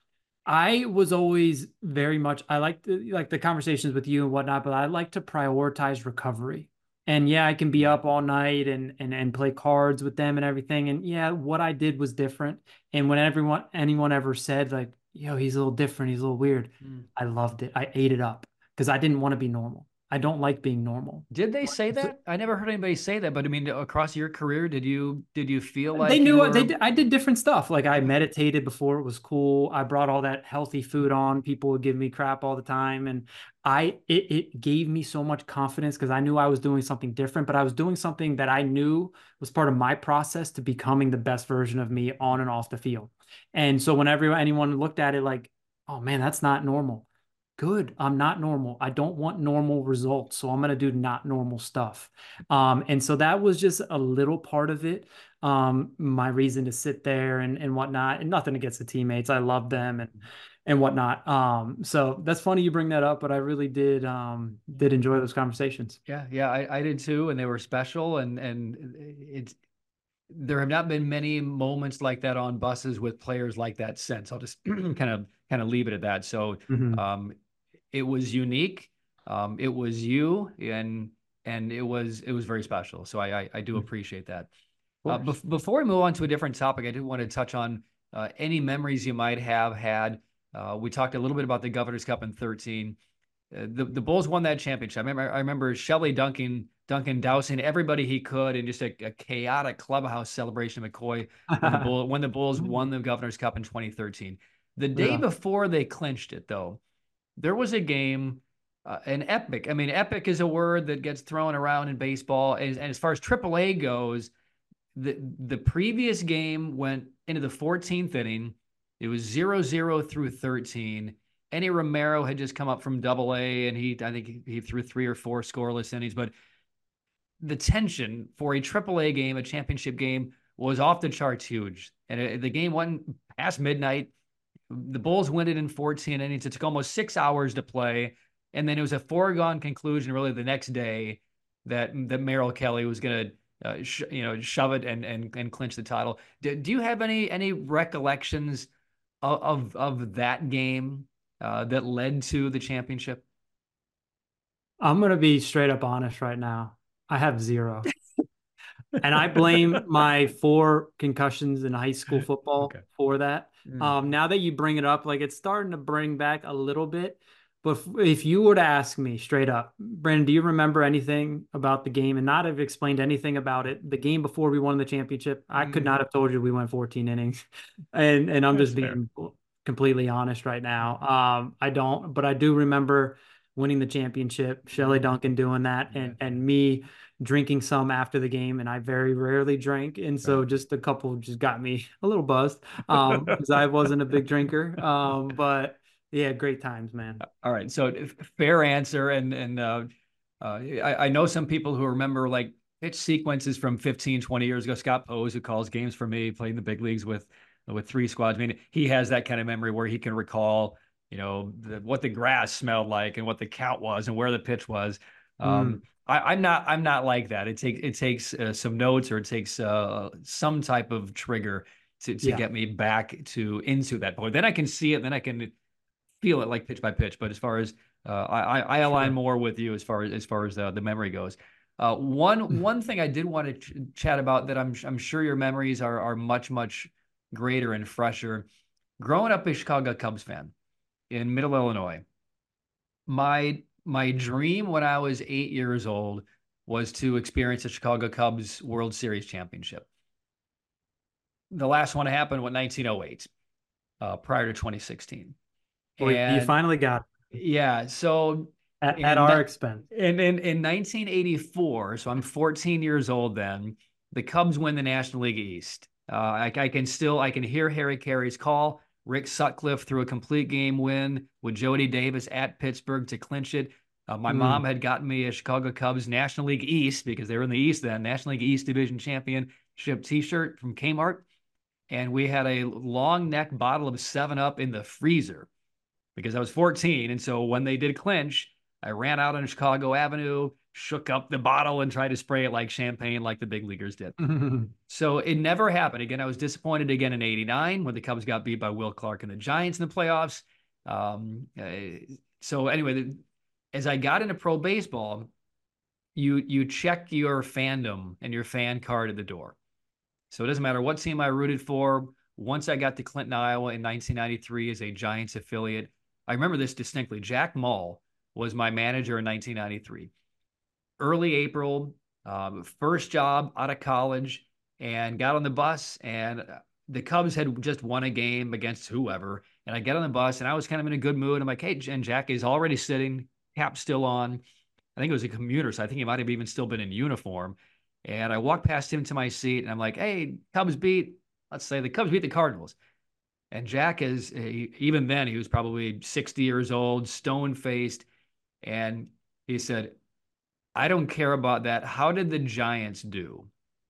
I was always very much, I like the, like the conversations with you and whatnot, but I like to prioritize recovery. And yeah, I can be up all night and, and, and play cards with them and everything. And yeah, what I did was different. And when everyone, anyone ever said like, yo, he's a little different, he's a little weird, mm. I loved it. I ate it up because I didn't want to be normal. I don't like being normal. Did they say that? I never heard anybody say that, but I mean, across your career, did you did you feel like they knew what were... they did, I did different stuff. Like I meditated before it was cool. I brought all that healthy food on. People would give me crap all the time, and I it it gave me so much confidence because I knew I was doing something different, but I was doing something that I knew was part of my process to becoming the best version of me on and off the field. And so whenever anyone looked at it like, oh man, that's not normal. Good. I'm not normal. I don't want normal results. So I'm going to do not normal stuff. Um, and so that was just a little part of it. Um, my reason to sit there and, and whatnot, and nothing against the teammates. I love them and, and whatnot. Um, so that's funny you bring that up, but I really did, um, did enjoy those conversations. Yeah. Yeah. I, I did too. And they were special, and, and it's, there have not been many moments like that on buses with players like that since. I'll just kind of, kind of leave it at that. So, mm-hmm. um, it was unique. Um, it was you, and and it was it was very special. So I I, I do appreciate that. Uh, be- before we move on to a different topic, I did want to touch on uh, any memories you might have had. Uh, we talked a little bit about the Governor's Cup in thirteen. Uh, the the Bulls won that championship. I remember I remember Shelley Duncan Duncan dousing everybody he could in just a, a chaotic clubhouse celebration of McCoy when the, Bull, when the Bulls won the Governor's Cup in twenty thirteen. The day yeah. before they clinched it, though, there was a game, uh, an epic. I mean, epic is a word that gets thrown around in baseball. And, and as far as triple A goes, the the previous game went into the fourteenth inning. It was zero zero through thirteen. Enny Romero had just come up from Double A, and he I think he, he threw three or four scoreless innings, but the tension for a Triple A game, a championship game, was off the charts huge. And it, the game went past midnight. The Bulls win it in fourteen innings. It took almost six hours to play. And then it was a foregone conclusion really the next day that, that Merrill Kelly was going to, uh, sh- you know, shove it and, and, and clinch the title. Do, do you have any, any recollections of, of, of that game uh, that led to the championship? I'm going to be straight up honest right now. I have zero. And I blame my four concussions in high school football okay. for that. Mm. Um, now that you bring it up, like it's starting to bring back a little bit. But if, if you were to ask me straight up, Brandon, do you remember anything about the game and not have explained anything about it? The game before we won the championship, I mm. could not have told you we went fourteen innings. And and I'm That's just being fair. completely honest right now. Um, I don't, but I do remember winning the championship, Shelley Duncan doing that, and and me drinking some after the game, and I very rarely drink, and so just a couple just got me a little buzzed um because I wasn't a big drinker. Um, but yeah, great times, man. All right, so fair answer, and and uh, uh, I, I know some people who remember like pitch sequences from fifteen, twenty years ago. Scott Pose, who calls games for me, played in the big leagues with with three squads. I mean, he has that kind of memory where he can recall, you know, the, what the grass smelled like and what the count was and where the pitch was. Um, mm. I, I'm not. I'm not like that. It takes. It takes uh, some notes, or it takes uh, some type of trigger to to yeah. get me back to into that point. Then I can see it. Then I can feel it like pitch by pitch. But as far as uh, I, I align sure. more with you as far as as far as the, the memory goes. Uh, one one thing I did want to ch- chat about that I'm I'm sure your memories are are much much greater and fresher. Growing up a Chicago Cubs fan in Middle Illinois, my My dream when I was eight years old was to experience the Chicago Cubs World Series championship. The last one happened in nineteen oh eight, uh, prior to twenty sixteen. Well, and, you finally got it. Yeah. So at, at our expense. And in, in nineteen eighty-four, so I'm fourteen years old then, the Cubs win the National League East. Uh, I, I can still, I can hear Harry Caray's call. Rick Sutcliffe threw a complete game win with Jody Davis at Pittsburgh to clinch it. Uh, my mm. mom had gotten me a Chicago Cubs National League East, because they were in the East then, National League East Division Championship t-shirt from Kmart. And we had a long neck bottle of seven up in the freezer because I was fourteen. And so when they did clinch, I ran out on Chicago Avenue, shook up the bottle and tried to spray it like champagne like the big leaguers did. So it never happened. Again, I was disappointed again in eighty-nine when the Cubs got beat by Will Clark and the Giants in the playoffs. Um, uh, so anyway, the, as I got into pro baseball, you you check your fandom and your fan card at the door. So it doesn't matter what team I rooted for. Once I got to Clinton, Iowa in nineteen ninety-three as a Giants affiliate, I remember this distinctly. Jack Mull was my manager in nineteen ninety-three. Early April, um, first job out of college, and got on the bus, and the Cubs had just won a game against whoever. And I get on the bus, and I was kind of in a good mood. I'm like, hey, and Jack is already sitting, cap still on. I think it was a commuter, so I think he might have even still been in uniform. And I walked past him to my seat, and I'm like, hey, Cubs beat, let's say the Cubs beat the Cardinals. And Jack is, he, even then, he was probably sixty years old, stone-faced. And he said, I don't care about that. How did the Giants do?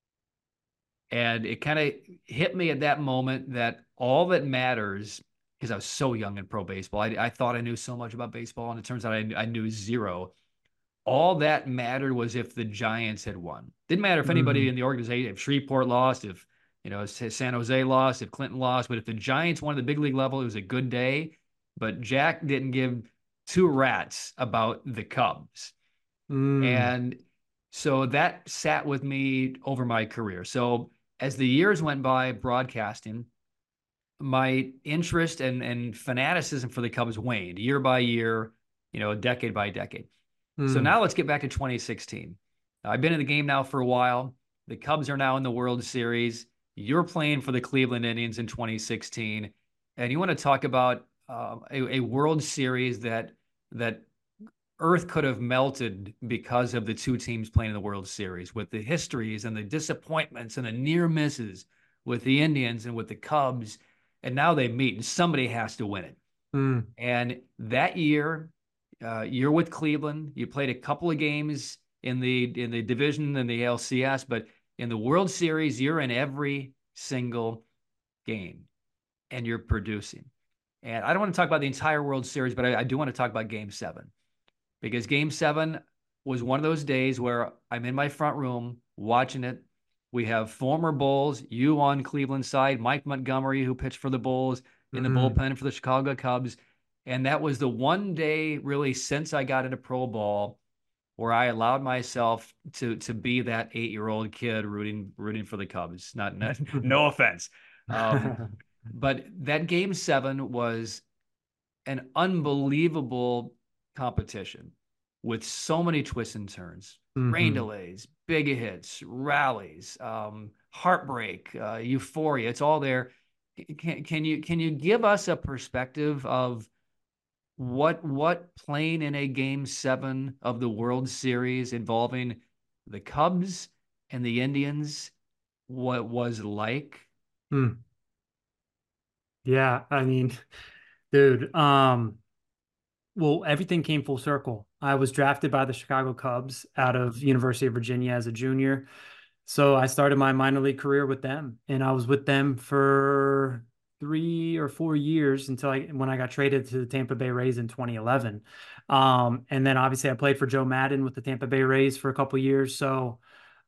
And it kind of hit me at that moment that all that matters, because I was so young in pro baseball, I, I thought I knew so much about baseball, and it turns out I, I knew zero. All that mattered was if the Giants had won. Didn't matter if anybody mm-hmm. in the organization, if Shreveport lost, if you know San Jose lost, if Clinton lost, but if the Giants won at the big league level, it was a good day. But Jack didn't give two rats about the Cubs. Mm. And so that sat with me over my career. So as the years went by broadcasting, my interest and, and fanaticism for the Cubs waned year by year, you know, decade by decade. Mm. So now let's get back to twenty sixteen. I've been in the game now for a while. The Cubs are now in the World Series. You're playing for the Cleveland Indians in twenty sixteen. And you want to talk about uh, a, a World Series that that Earth could have melted because of the two teams playing in the World Series, with the histories and the disappointments and the near misses with the Indians and with the Cubs. And now they meet, and somebody has to win it. Mm. And that year, uh, you're with Cleveland. You played a couple of games in the in the division and the A L C S, but in the World Series, you're in every single game and you're producing. And I don't want to talk about the entire World Series, but I, I do want to talk about Game Seven, because Game Seven was one of those days where I'm in my front room watching it. We have former Bulls, you on Cleveland side, Mike Montgomery, who pitched for the Bulls, in the Mm. bullpen for the Chicago Cubs. And that was the one day really since I got into pro ball where I allowed myself to to be that eight-year-old kid rooting rooting for the Cubs. Not, not no offense. Um, but that Game Seven was an unbelievable competition with so many twists and turns, Mhm. rain delays, big hits, rallies, um, heartbreak, uh, euphoria. It's all there. Can, can you can you give us a perspective of what what playing in a Game Seven of the World Series involving the Cubs and the Indians, what was like? Mm. Yeah, I mean, dude, um, well, everything came full circle. I was drafted by the Chicago Cubs out of University of Virginia as a junior. So I started my minor league career with them, and I was with them for three or four years until I when I got traded to the Tampa Bay Rays in twenty eleven. Um, and then obviously I played for Joe Madden with the Tampa Bay Rays for a couple years. So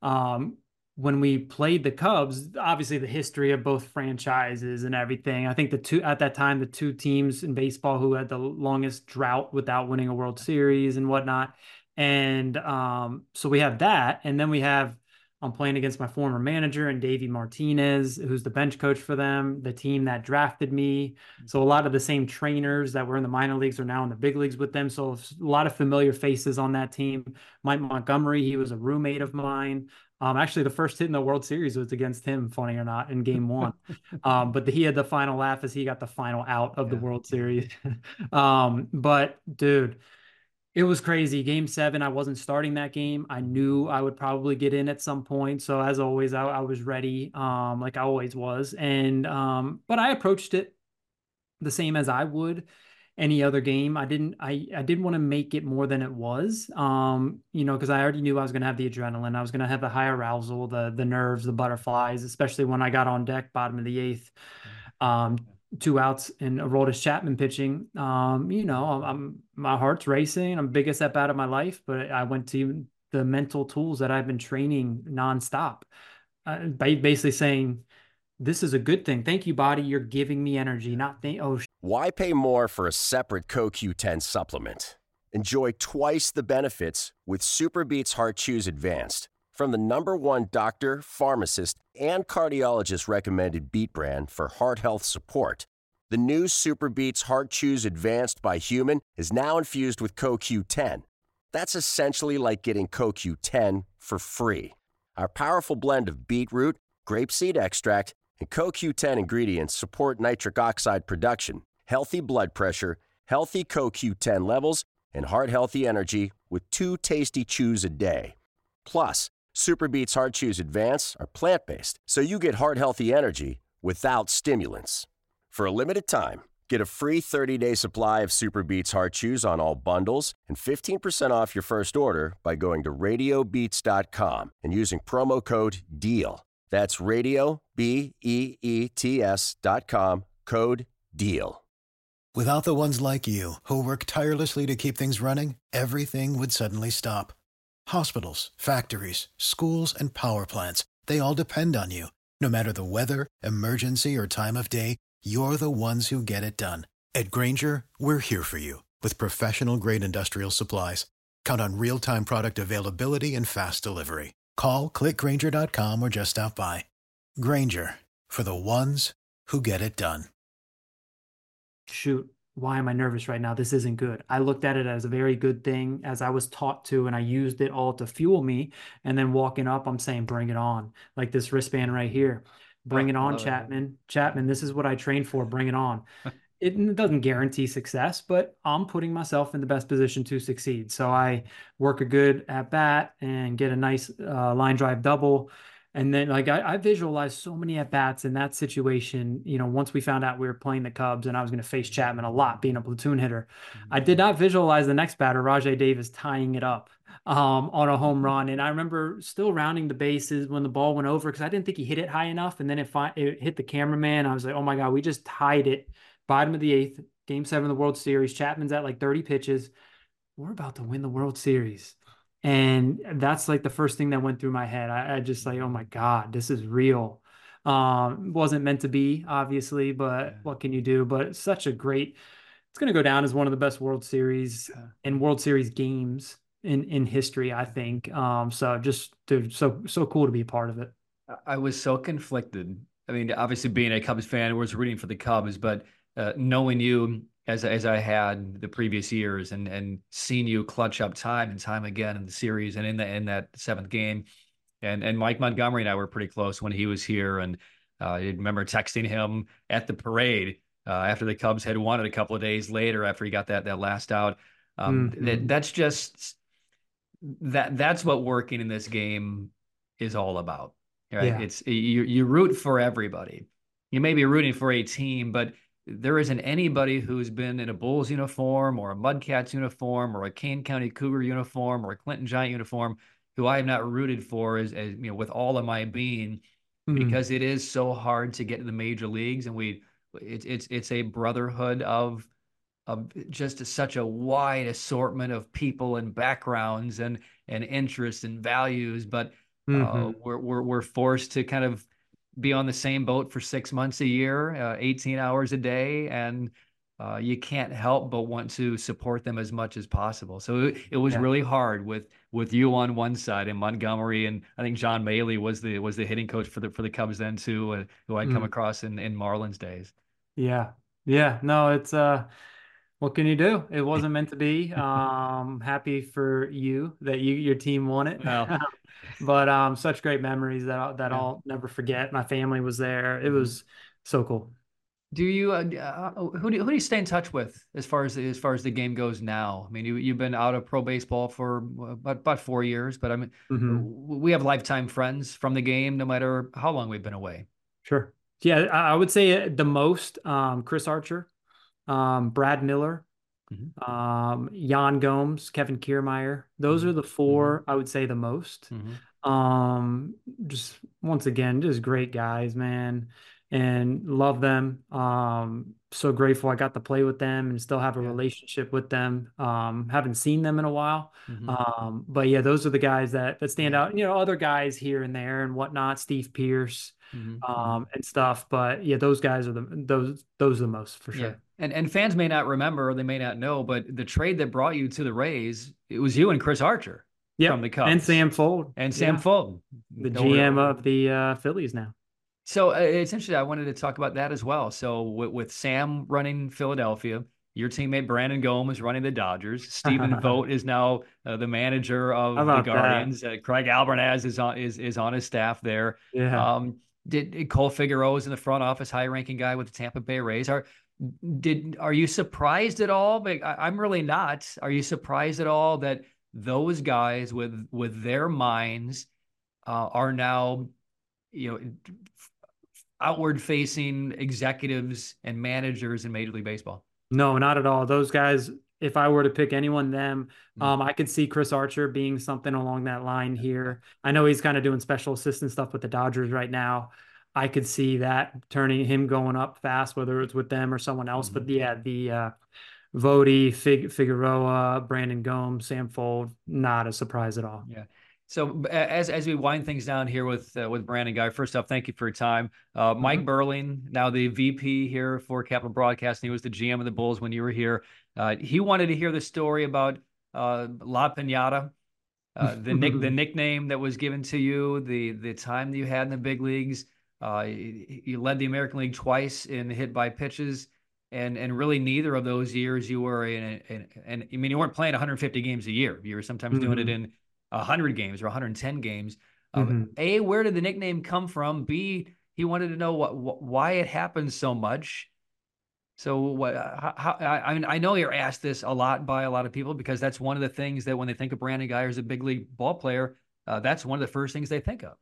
um, when we played the Cubs, obviously the history of both franchises and everything. I think the two at that time, the two teams in baseball who had the longest drought without winning a World Series and whatnot. And um, so we have that, and then we have I'm playing against my former manager and Davey Martinez, who's the bench coach for them, the team that drafted me. So a lot of the same trainers that were in the minor leagues are now in the big leagues with them. So a lot of familiar faces on that team. Mike Montgomery, he was a roommate of mine. Um, actually, the first hit in the World Series was against him, funny or not, in game one. Um, but the, he had the final laugh as he got the final out of the Yeah. World Series. um, but dude, it was crazy. Game seven, I wasn't starting that game. I knew I would probably get in at some point. So as always, I, I was ready, um, like I always was. And um, but I approached it the same as I would any other game. I didn't I I didn't want to make it more than it was. Um, you know, because I already knew I was gonna have the adrenaline. I was gonna have the high arousal, the the nerves, the butterflies, especially when I got on deck, bottom of the eighth. Um, two outs and Aroldis Chapman pitching. Um, you know, I'm, I'm my heart's racing. I'm biggest at bat of my life, but I went to the mental tools that I've been training nonstop. Uh, basically saying, this is a good thing. Thank you, body. You're giving me energy, not think, oh, Why pay more for a separate C O Q ten supplement? Enjoy twice the benefits with SuperBeets Heart Chews Advanced from the number one doctor, pharmacist, and cardiologist recommended Beet brand for heart health support. The new SuperBeets Heart Chews Advanced by Human is now infused with C O Q ten. That's essentially like getting C O Q ten for free. Our powerful blend of beetroot, grapeseed extract, and C O Q ten ingredients support nitric oxide production, healthy blood pressure, healthy C O Q ten levels, and heart-healthy energy with two tasty chews a day. Plus, SuperBeets Heart Chews Advance are plant-based, so you get heart-healthy energy without stimulants. For a limited time, get a free thirty-day supply of SuperBeets Heart Chews on all bundles and fifteen percent off your first order by going to radio beets dot com and using promo code DEAL. That's radio, B E E T S dot com, code DEAL. Without the ones like you, who work tirelessly to keep things running, everything would suddenly stop. Hospitals, factories, schools, and power plants, they all depend on you. No matter the weather, emergency, or time of day, you're the ones who get it done. At Grainger, we're here for you with professional-grade industrial supplies. Count on real-time product availability and fast delivery. Call, click Grainger dot com, or just stop by. Grainger, for the ones who get it done. shoot, why am I nervous right now? This isn't good. I looked at it as a very good thing, as I was taught to, and I used it all to fuel me. And then walking up, I'm saying, bring it on. Like this wristband right here. Bring Oh, it I on, love it. Chapman. Chapman, this is what I trained for. Bring it on. It doesn't guarantee success, but I'm putting myself in the best position to succeed. So I work a good at bat and get a nice uh, line drive double. And then like I, I visualized so many at bats in that situation. You know, once we found out we were playing the Cubs and I was going to face Chapman a lot, being a platoon hitter, I did not visualize the next batter, Rajai Davis, tying it up um, on a home run. And I remember still rounding the bases when the ball went over because I didn't think he hit it high enough. And then it, fi- it hit the cameraman. I was like, oh my God, we just tied it. Bottom of the eighth, game seven of the World Series. Chapman's at like thirty pitches. We're about to win the World Series. And that's like the first thing that went through my head. I, I just like, oh my God, this is real. Um, wasn't meant to be, obviously, but what can you do? But it's such a great, it's going to go down as one of the best World Series and World Series games in, in history, I think. Um, so just to, so, so cool to be a part of it. I was so conflicted. I mean, obviously being a Cubs fan, I was rooting for the Cubs, but uh, knowing you as as I had the previous years and and seen you clutch up time and time again in the series and in the in that seventh game, and and Mike Montgomery and I were pretty close when he was here, and uh, I remember texting him at the parade uh, after the Cubs had won it a couple of days later after he got that that last out. Um, Mhm. that that's just that that's what working in this game is all about. Right? Yeah. It's you you root for everybody. You may be rooting for a team, but there isn't anybody who's been in a Bulls uniform or a Mudcats uniform or a Kane County Cougar uniform or a Clinton Giant uniform who I have not rooted for as, as you know, with all of my being, Mhm. because it is so hard to get to the major leagues, and we it's it's it's a brotherhood of of just such a wide assortment of people and backgrounds and and interests and values, but uh, Mhm. we're we're we're forced to kind of be on the same boat for six months a year, uh, eighteen hours a day, and uh, you can't help but want to support them as much as possible. So it, it was Yeah. really hard with with you on one side and Montgomery, and I think John Maley was the was the hitting coach for the for the Cubs then too, uh, who I'd come Mhm. across in in Marlins days. Yeah. Yeah. No, it's uh what can you do? It wasn't meant to be. Um happy for you that you your team won it. Well, But um such great memories that I'll, that yeah. I'll never forget. My family was there. It Mhm. was so cool. Do you uh, uh, who do you, who do you stay in touch with as far as as far as the game goes now? I mean, you you've been out of pro baseball for about about four years, but I mean, Mhm. we have lifetime friends from the game, no matter how long we've been away. Sure. Yeah, I I would say the most um Chris Archer, um Brad Miller, Mhm. um, Jan Gomes, Kevin Kiermaier. Those are Mhm. the four I would say the most. Mhm. Um, just once again, just great guys, man, and love them. Um, so grateful I got to play with them and still have a Yeah. relationship with them. Um, haven't seen them in a while. Mhm. Um, but yeah, those are the guys that that stand Yeah. out. You know, other guys here and there and whatnot, Steve Pierce, Mhm. um, and stuff. But yeah, those guys are the those those are the most for Yeah. sure. And and fans may not remember, or they may not know, but the trade that brought you to the Rays, it was you and Chris Archer from Yep, the and Cubs Sam Fold. and Sam Yeah, Fulton. the No, G M of the uh, Phillies now. So uh, it's interesting. I wanted to talk about that as well. So with, with Sam running Philadelphia, your teammate Brandon Gomes is running the Dodgers. Stephen How Vogt is now uh, the manager of the about that? Guardians. Uh, Craig Albernaz is on is is on his staff there. Yeah. Um, did, did Cole Figueroa is in the front office, high-ranking guy with the Tampa Bay Rays. Are did are you surprised at all? But I, I'm really not. Are you surprised at all that those guys with with their minds uh, are now, you know, outward facing executives and managers in Major League Baseball? No, not at all. Those guys, if I were to pick anyone, them, Mm. um, I could see Chris Archer being something along that line here. I know he's kind of doing special assistant stuff with the Dodgers right now. I could see that turning him going up fast, whether it's with them or someone else. But Mhm. yeah, the uh, Votey, Fig Figueroa, Brandon Gomes, Sam Fold, not a surprise at all. Yeah. So as as we wind things down here with uh, with Brandon Guy, first off, thank you for your time. Uh, Mike Mhm. Burling, now the V P here for Capital Broadcasting, he was the G M of the Bulls when you were here. Uh, he wanted to hear the story about uh, La Piñata, uh, the nick the nickname that was given to you, the the time that you had in the big leagues. Uh, you, you led the American League twice in hit by pitches, and and really neither of those years you were in. in, in I mean, you weren't playing one hundred fifty games a year. You were sometimes doing it Mhm. in one hundred games or one hundred ten games. Um, Mhm. A, where did the nickname come from? B, he wanted to know what, what why it happened so much. So what? How, how, I, I mean, I know you're asked this a lot by a lot of people because that's one of the things that when they think of Brandon Guy as a big league ball player, uh, that's one of the first things they think of.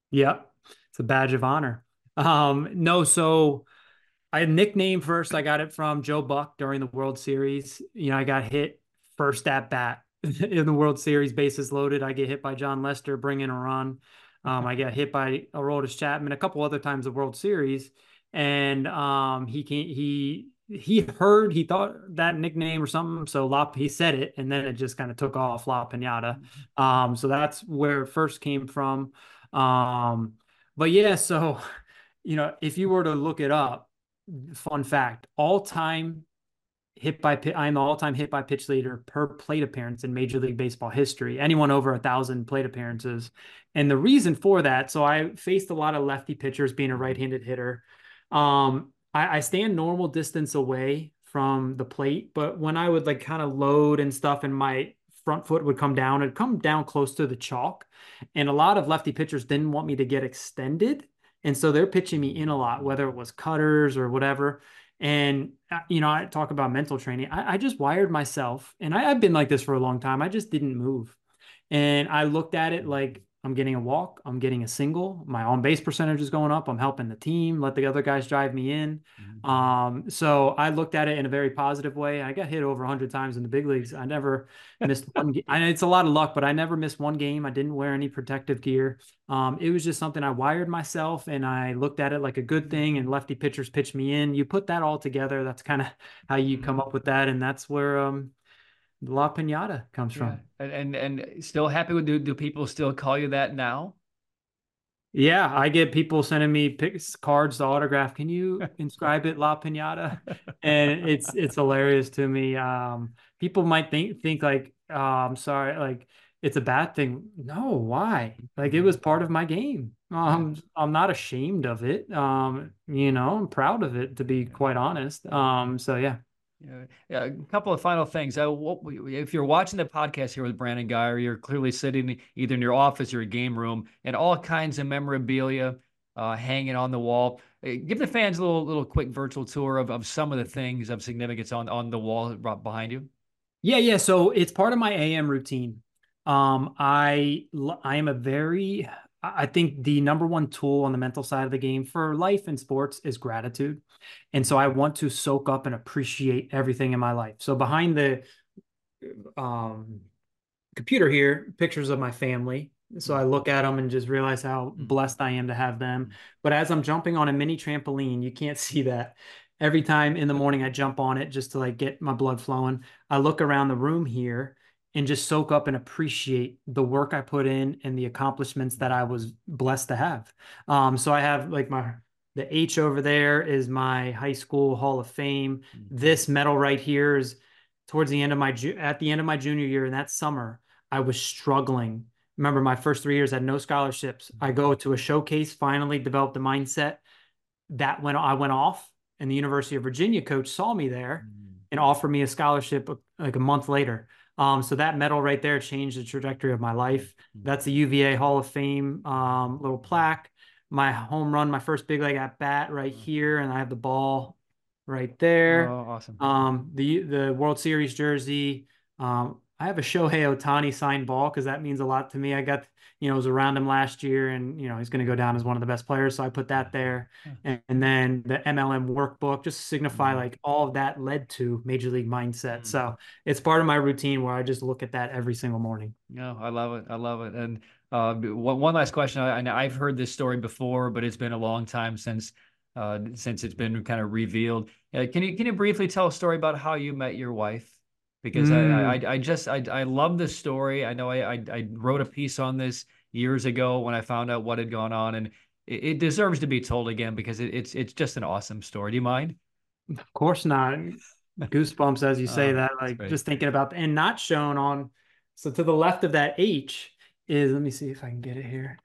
Yep. It's a badge of honor. Um, no, so I had a nickname first. I got it from Joe Buck during the World Series. You know, I got hit first at bat in the World Series, bases loaded. I get hit by John Lester, bring in a run. Um, I got hit by Aroldis Chapman a couple other times the World Series, and um, he can he he heard he thought that nickname or something. So La, he said it, and then it just kind of took off, La Pinata. Um, so that's where it first came from. Um, but yeah, so you know, if you were to look it up, fun fact, all time hit by pitch, I'm the all-time hit by pitch leader per plate appearance in Major League Baseball history. Anyone over a thousand plate appearances. And the reason for that, so I faced a lot of lefty pitchers being a right-handed hitter. Um, I, I stand normal distance away from the plate, but when I would like kind of load and stuff and my front foot would come down, it'd come down close to the chalk. And a lot of lefty pitchers didn't want me to get extended. And so they're pitching me in a lot, whether it was cutters or whatever. And, uh, you know, I talk about mental training. I, I just wired myself, and I, I've been like this for a long time. I just didn't move. And I looked at it like I'm getting a walk, I'm getting a single, my on base percentage is going up, I'm helping the team, let the other guys drive me in. Mm-hmm. Um, so I looked at it in a very positive way. I got hit over a hundred times in the big leagues. I never missed one game. I, it's a lot of luck, but I never missed one game. I didn't wear any protective gear. Um, it was just something I wired myself, and I looked at it like a good thing, and lefty pitchers pitched me in. You put that all together, that's kind of how you come up with that. And that's where, um, La Pinata comes yeah. from. And, and and still happy with do do people still call you that now? Yeah, I get people sending me pics, cards to autograph. Can you inscribe it La Pinata? And it's it's hilarious to me. Um, people might think think like, oh, I'm sorry, like it's a bad thing. No, why? Like it was part of my game. Um, I'm not ashamed of it. Um, you know, I'm proud of it, to be quite honest. Um, so yeah. Yeah, yeah. A couple of final things. Uh, what, if you're watching the podcast here with Brandon Guyer, you're clearly sitting either in your office or your game room, and all kinds of memorabilia uh, hanging on the wall. Uh, Give the fans a little, little quick virtual tour of, of some of the things of significance on on the wall right behind you. Yeah, yeah. So it's part of my A M routine. Um, I I am a very I think the number one tool on the mental side of the game for life and sports is gratitude. And so I want to soak up and appreciate everything in my life. So behind the um, computer here, pictures of my family. So I look at them and just realize how blessed I am to have them. But as I'm jumping on a mini trampoline, you can't see that. Every time in the morning I jump on it just to like get my blood flowing, I look around the room here and just soak up and appreciate the work I put in and the accomplishments that I was blessed to have. Um, so I have like my, the H over there is my high school Hall of Fame. This medal right here is towards the end of my, at the end of my junior year, in that summer, I was struggling. Remember, my first three years I had no scholarships. I go to a showcase, finally developed the mindset that when I went off, and the University of Virginia coach saw me there and offered me a scholarship like a month later. Um, so that medal right there changed the trajectory of my life. That's the U V A Hall of Fame um, little plaque. My home run, my first big league at bat right here, and I have the ball right there. Oh, awesome. Um, the the World Series jersey. Um, I have a Shohei Ohtani signed ball because that means a lot to me. I got, you know, I was around him last year, and, you know, he's going to go down as one of the best players. So I put that there. And, and then the M L M workbook, just to signify like all of that led to Major League mindset. So it's part of my routine where I just look at that every single morning. No, I love it. I love it. And uh, one, one last question. I, I- I've heard this story before, but it's been a long time since uh, since it's been kind of revealed. Uh, can you can you briefly tell a story about how you met your wife? Because Mm. I, I I just I I love this story. I know I, I I wrote a piece on this years ago when I found out what had gone on, and it, it deserves to be told again because it, it's it's just an awesome story. Do you mind? Of course not. Goosebumps as you say Oh, that, that's like great. just thinking about, and not shown on. So to the left of that H is, let me see if I can get it here,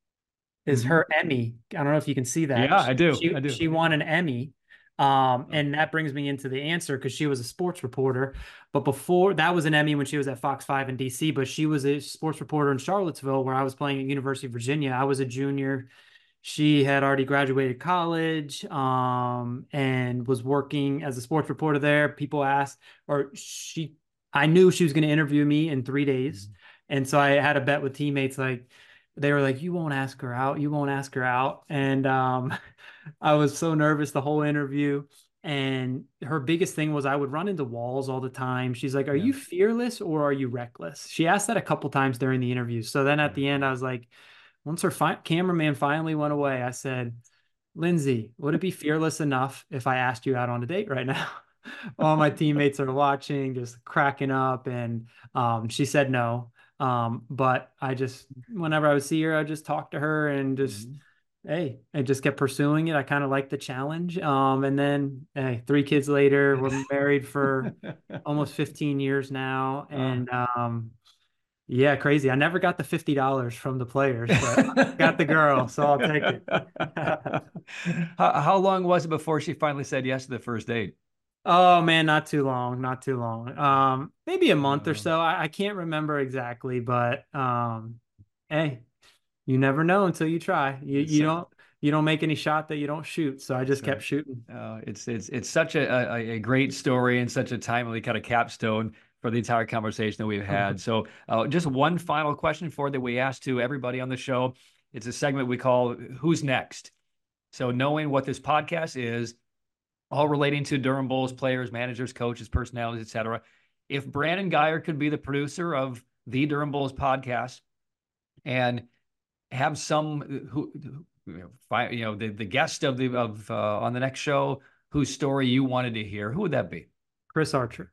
is her Emmy. I don't know if you can see that. Yeah, I do. She, I do. she won an Emmy. Um, and that brings me into the answer because she was a sports reporter. But before that was an Emmy when she was at Fox five in D C, but she was a sports reporter in Charlottesville where I was playing at University of Virginia. I was a junior. She had already graduated college um, and was working as a sports reporter there. People asked, or she, I knew she was going to interview me in three days. And so I had a bet with teammates like, they were like, you won't ask her out. You won't ask her out. And um, I was so nervous the whole interview. And her biggest thing was I would run into walls all the time. She's like, are Yeah. you fearless or are you reckless? She asked that a couple times during the interview. So then at the end, I was like, once her fi- cameraman finally went away, I said, Lindsay, would it be fearless enough if I asked you out on a date right now? All my teammates are watching, just cracking up. And um, she said no. Um, but I just, whenever I would see her, I just talk to her and just, mm-hmm. hey, I just kept pursuing it. I kind of liked the challenge. Um, and then, hey, three kids later, we're married for almost fifteen years now. And, um, yeah, crazy. I never got the fifty dollars from the players, but I got the girl, so I'll take it. how, how long was it before she finally said yes to the first date? Oh man, not too long, not too long. Um, maybe a month or so. I, I can't remember exactly, but um, hey, you never know until you try. You you don't you don't make any shot that you don't shoot. So I just kept shooting. Uh, it's it's it's such a, a a great story and such a timely kind of capstone for the entire conversation that we've had. So uh, just one final question for that we asked to everybody on the show. It's a segment we call Who's Next? So knowing what this podcast is, all relating to Durham Bulls players, managers, coaches, personalities, et cetera. If Brandon Guyer could be the producer of the Durham Bulls podcast and have some who, you know, you know the, the guest of the of uh, on the next show whose story you wanted to hear, who would that be? Chris Archer.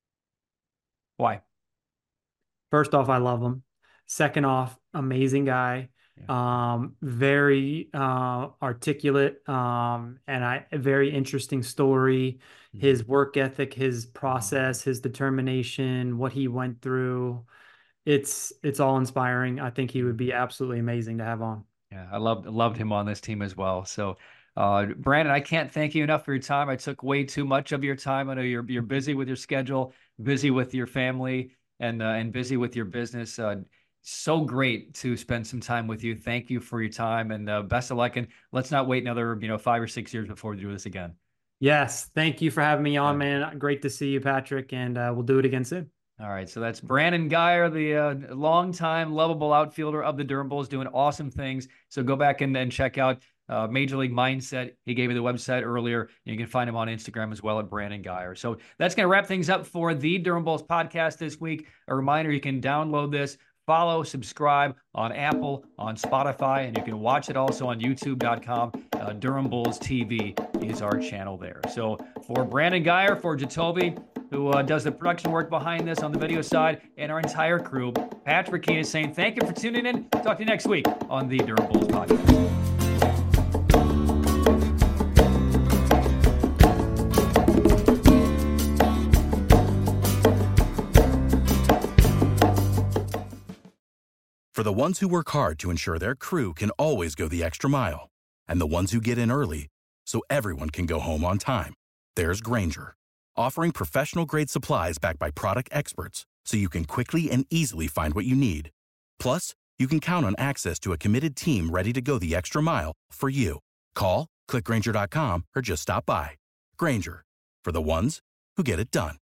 Why? First off, I love him. Second off, amazing guy. Yeah. Um, very uh, articulate, um, and I a very interesting story. Mm-hmm. His work ethic, his process, his determination, what he went through. It's it's all inspiring. I think he would be absolutely amazing to have on. Yeah, I loved loved him on this team as well. So, uh, Brandon, I can't thank you enough for your time. I took way too much of your time. I know you're you're busy with your schedule, busy with your family, and uh, and busy with your business. Uh, so great to spend some time with you. Thank you for your time, and uh, best of luck. And let's not wait another you know five or six years before we do this again. Yes, thank you for having me on, yeah. man. Great to see you, Patrick, and uh, we'll do it again soon. All right, so that's Brandon Guyer, the uh, longtime lovable outfielder of the Durham Bulls, doing awesome things. So go back and then check out uh, Major League Mindset. He gave me the website earlier. You can find him on Instagram as well at Brandon Guyer. So that's going to wrap things up for the Durham Bulls podcast this week. A reminder, you can download this, follow, subscribe on Apple, on Spotify, and you can watch it also on YouTube dot com. Uh, Durham Bulls T V is our channel there. So for Brandon Guyer, for Jacoby, who uh, does the production work behind this on the video side, and our entire crew, Patrick Keane is saying thank you for tuning in. Talk to you next week on the Durham Bulls podcast. For the ones who work hard to ensure their crew can always go the extra mile, and the ones who get in early so everyone can go home on time, there's Grainger, offering professional-grade supplies backed by product experts so you can quickly and easily find what you need. Plus, you can count on access to a committed team ready to go the extra mile for you. Call, click Grainger dot com, or just stop by. Grainger, for the ones who get it done.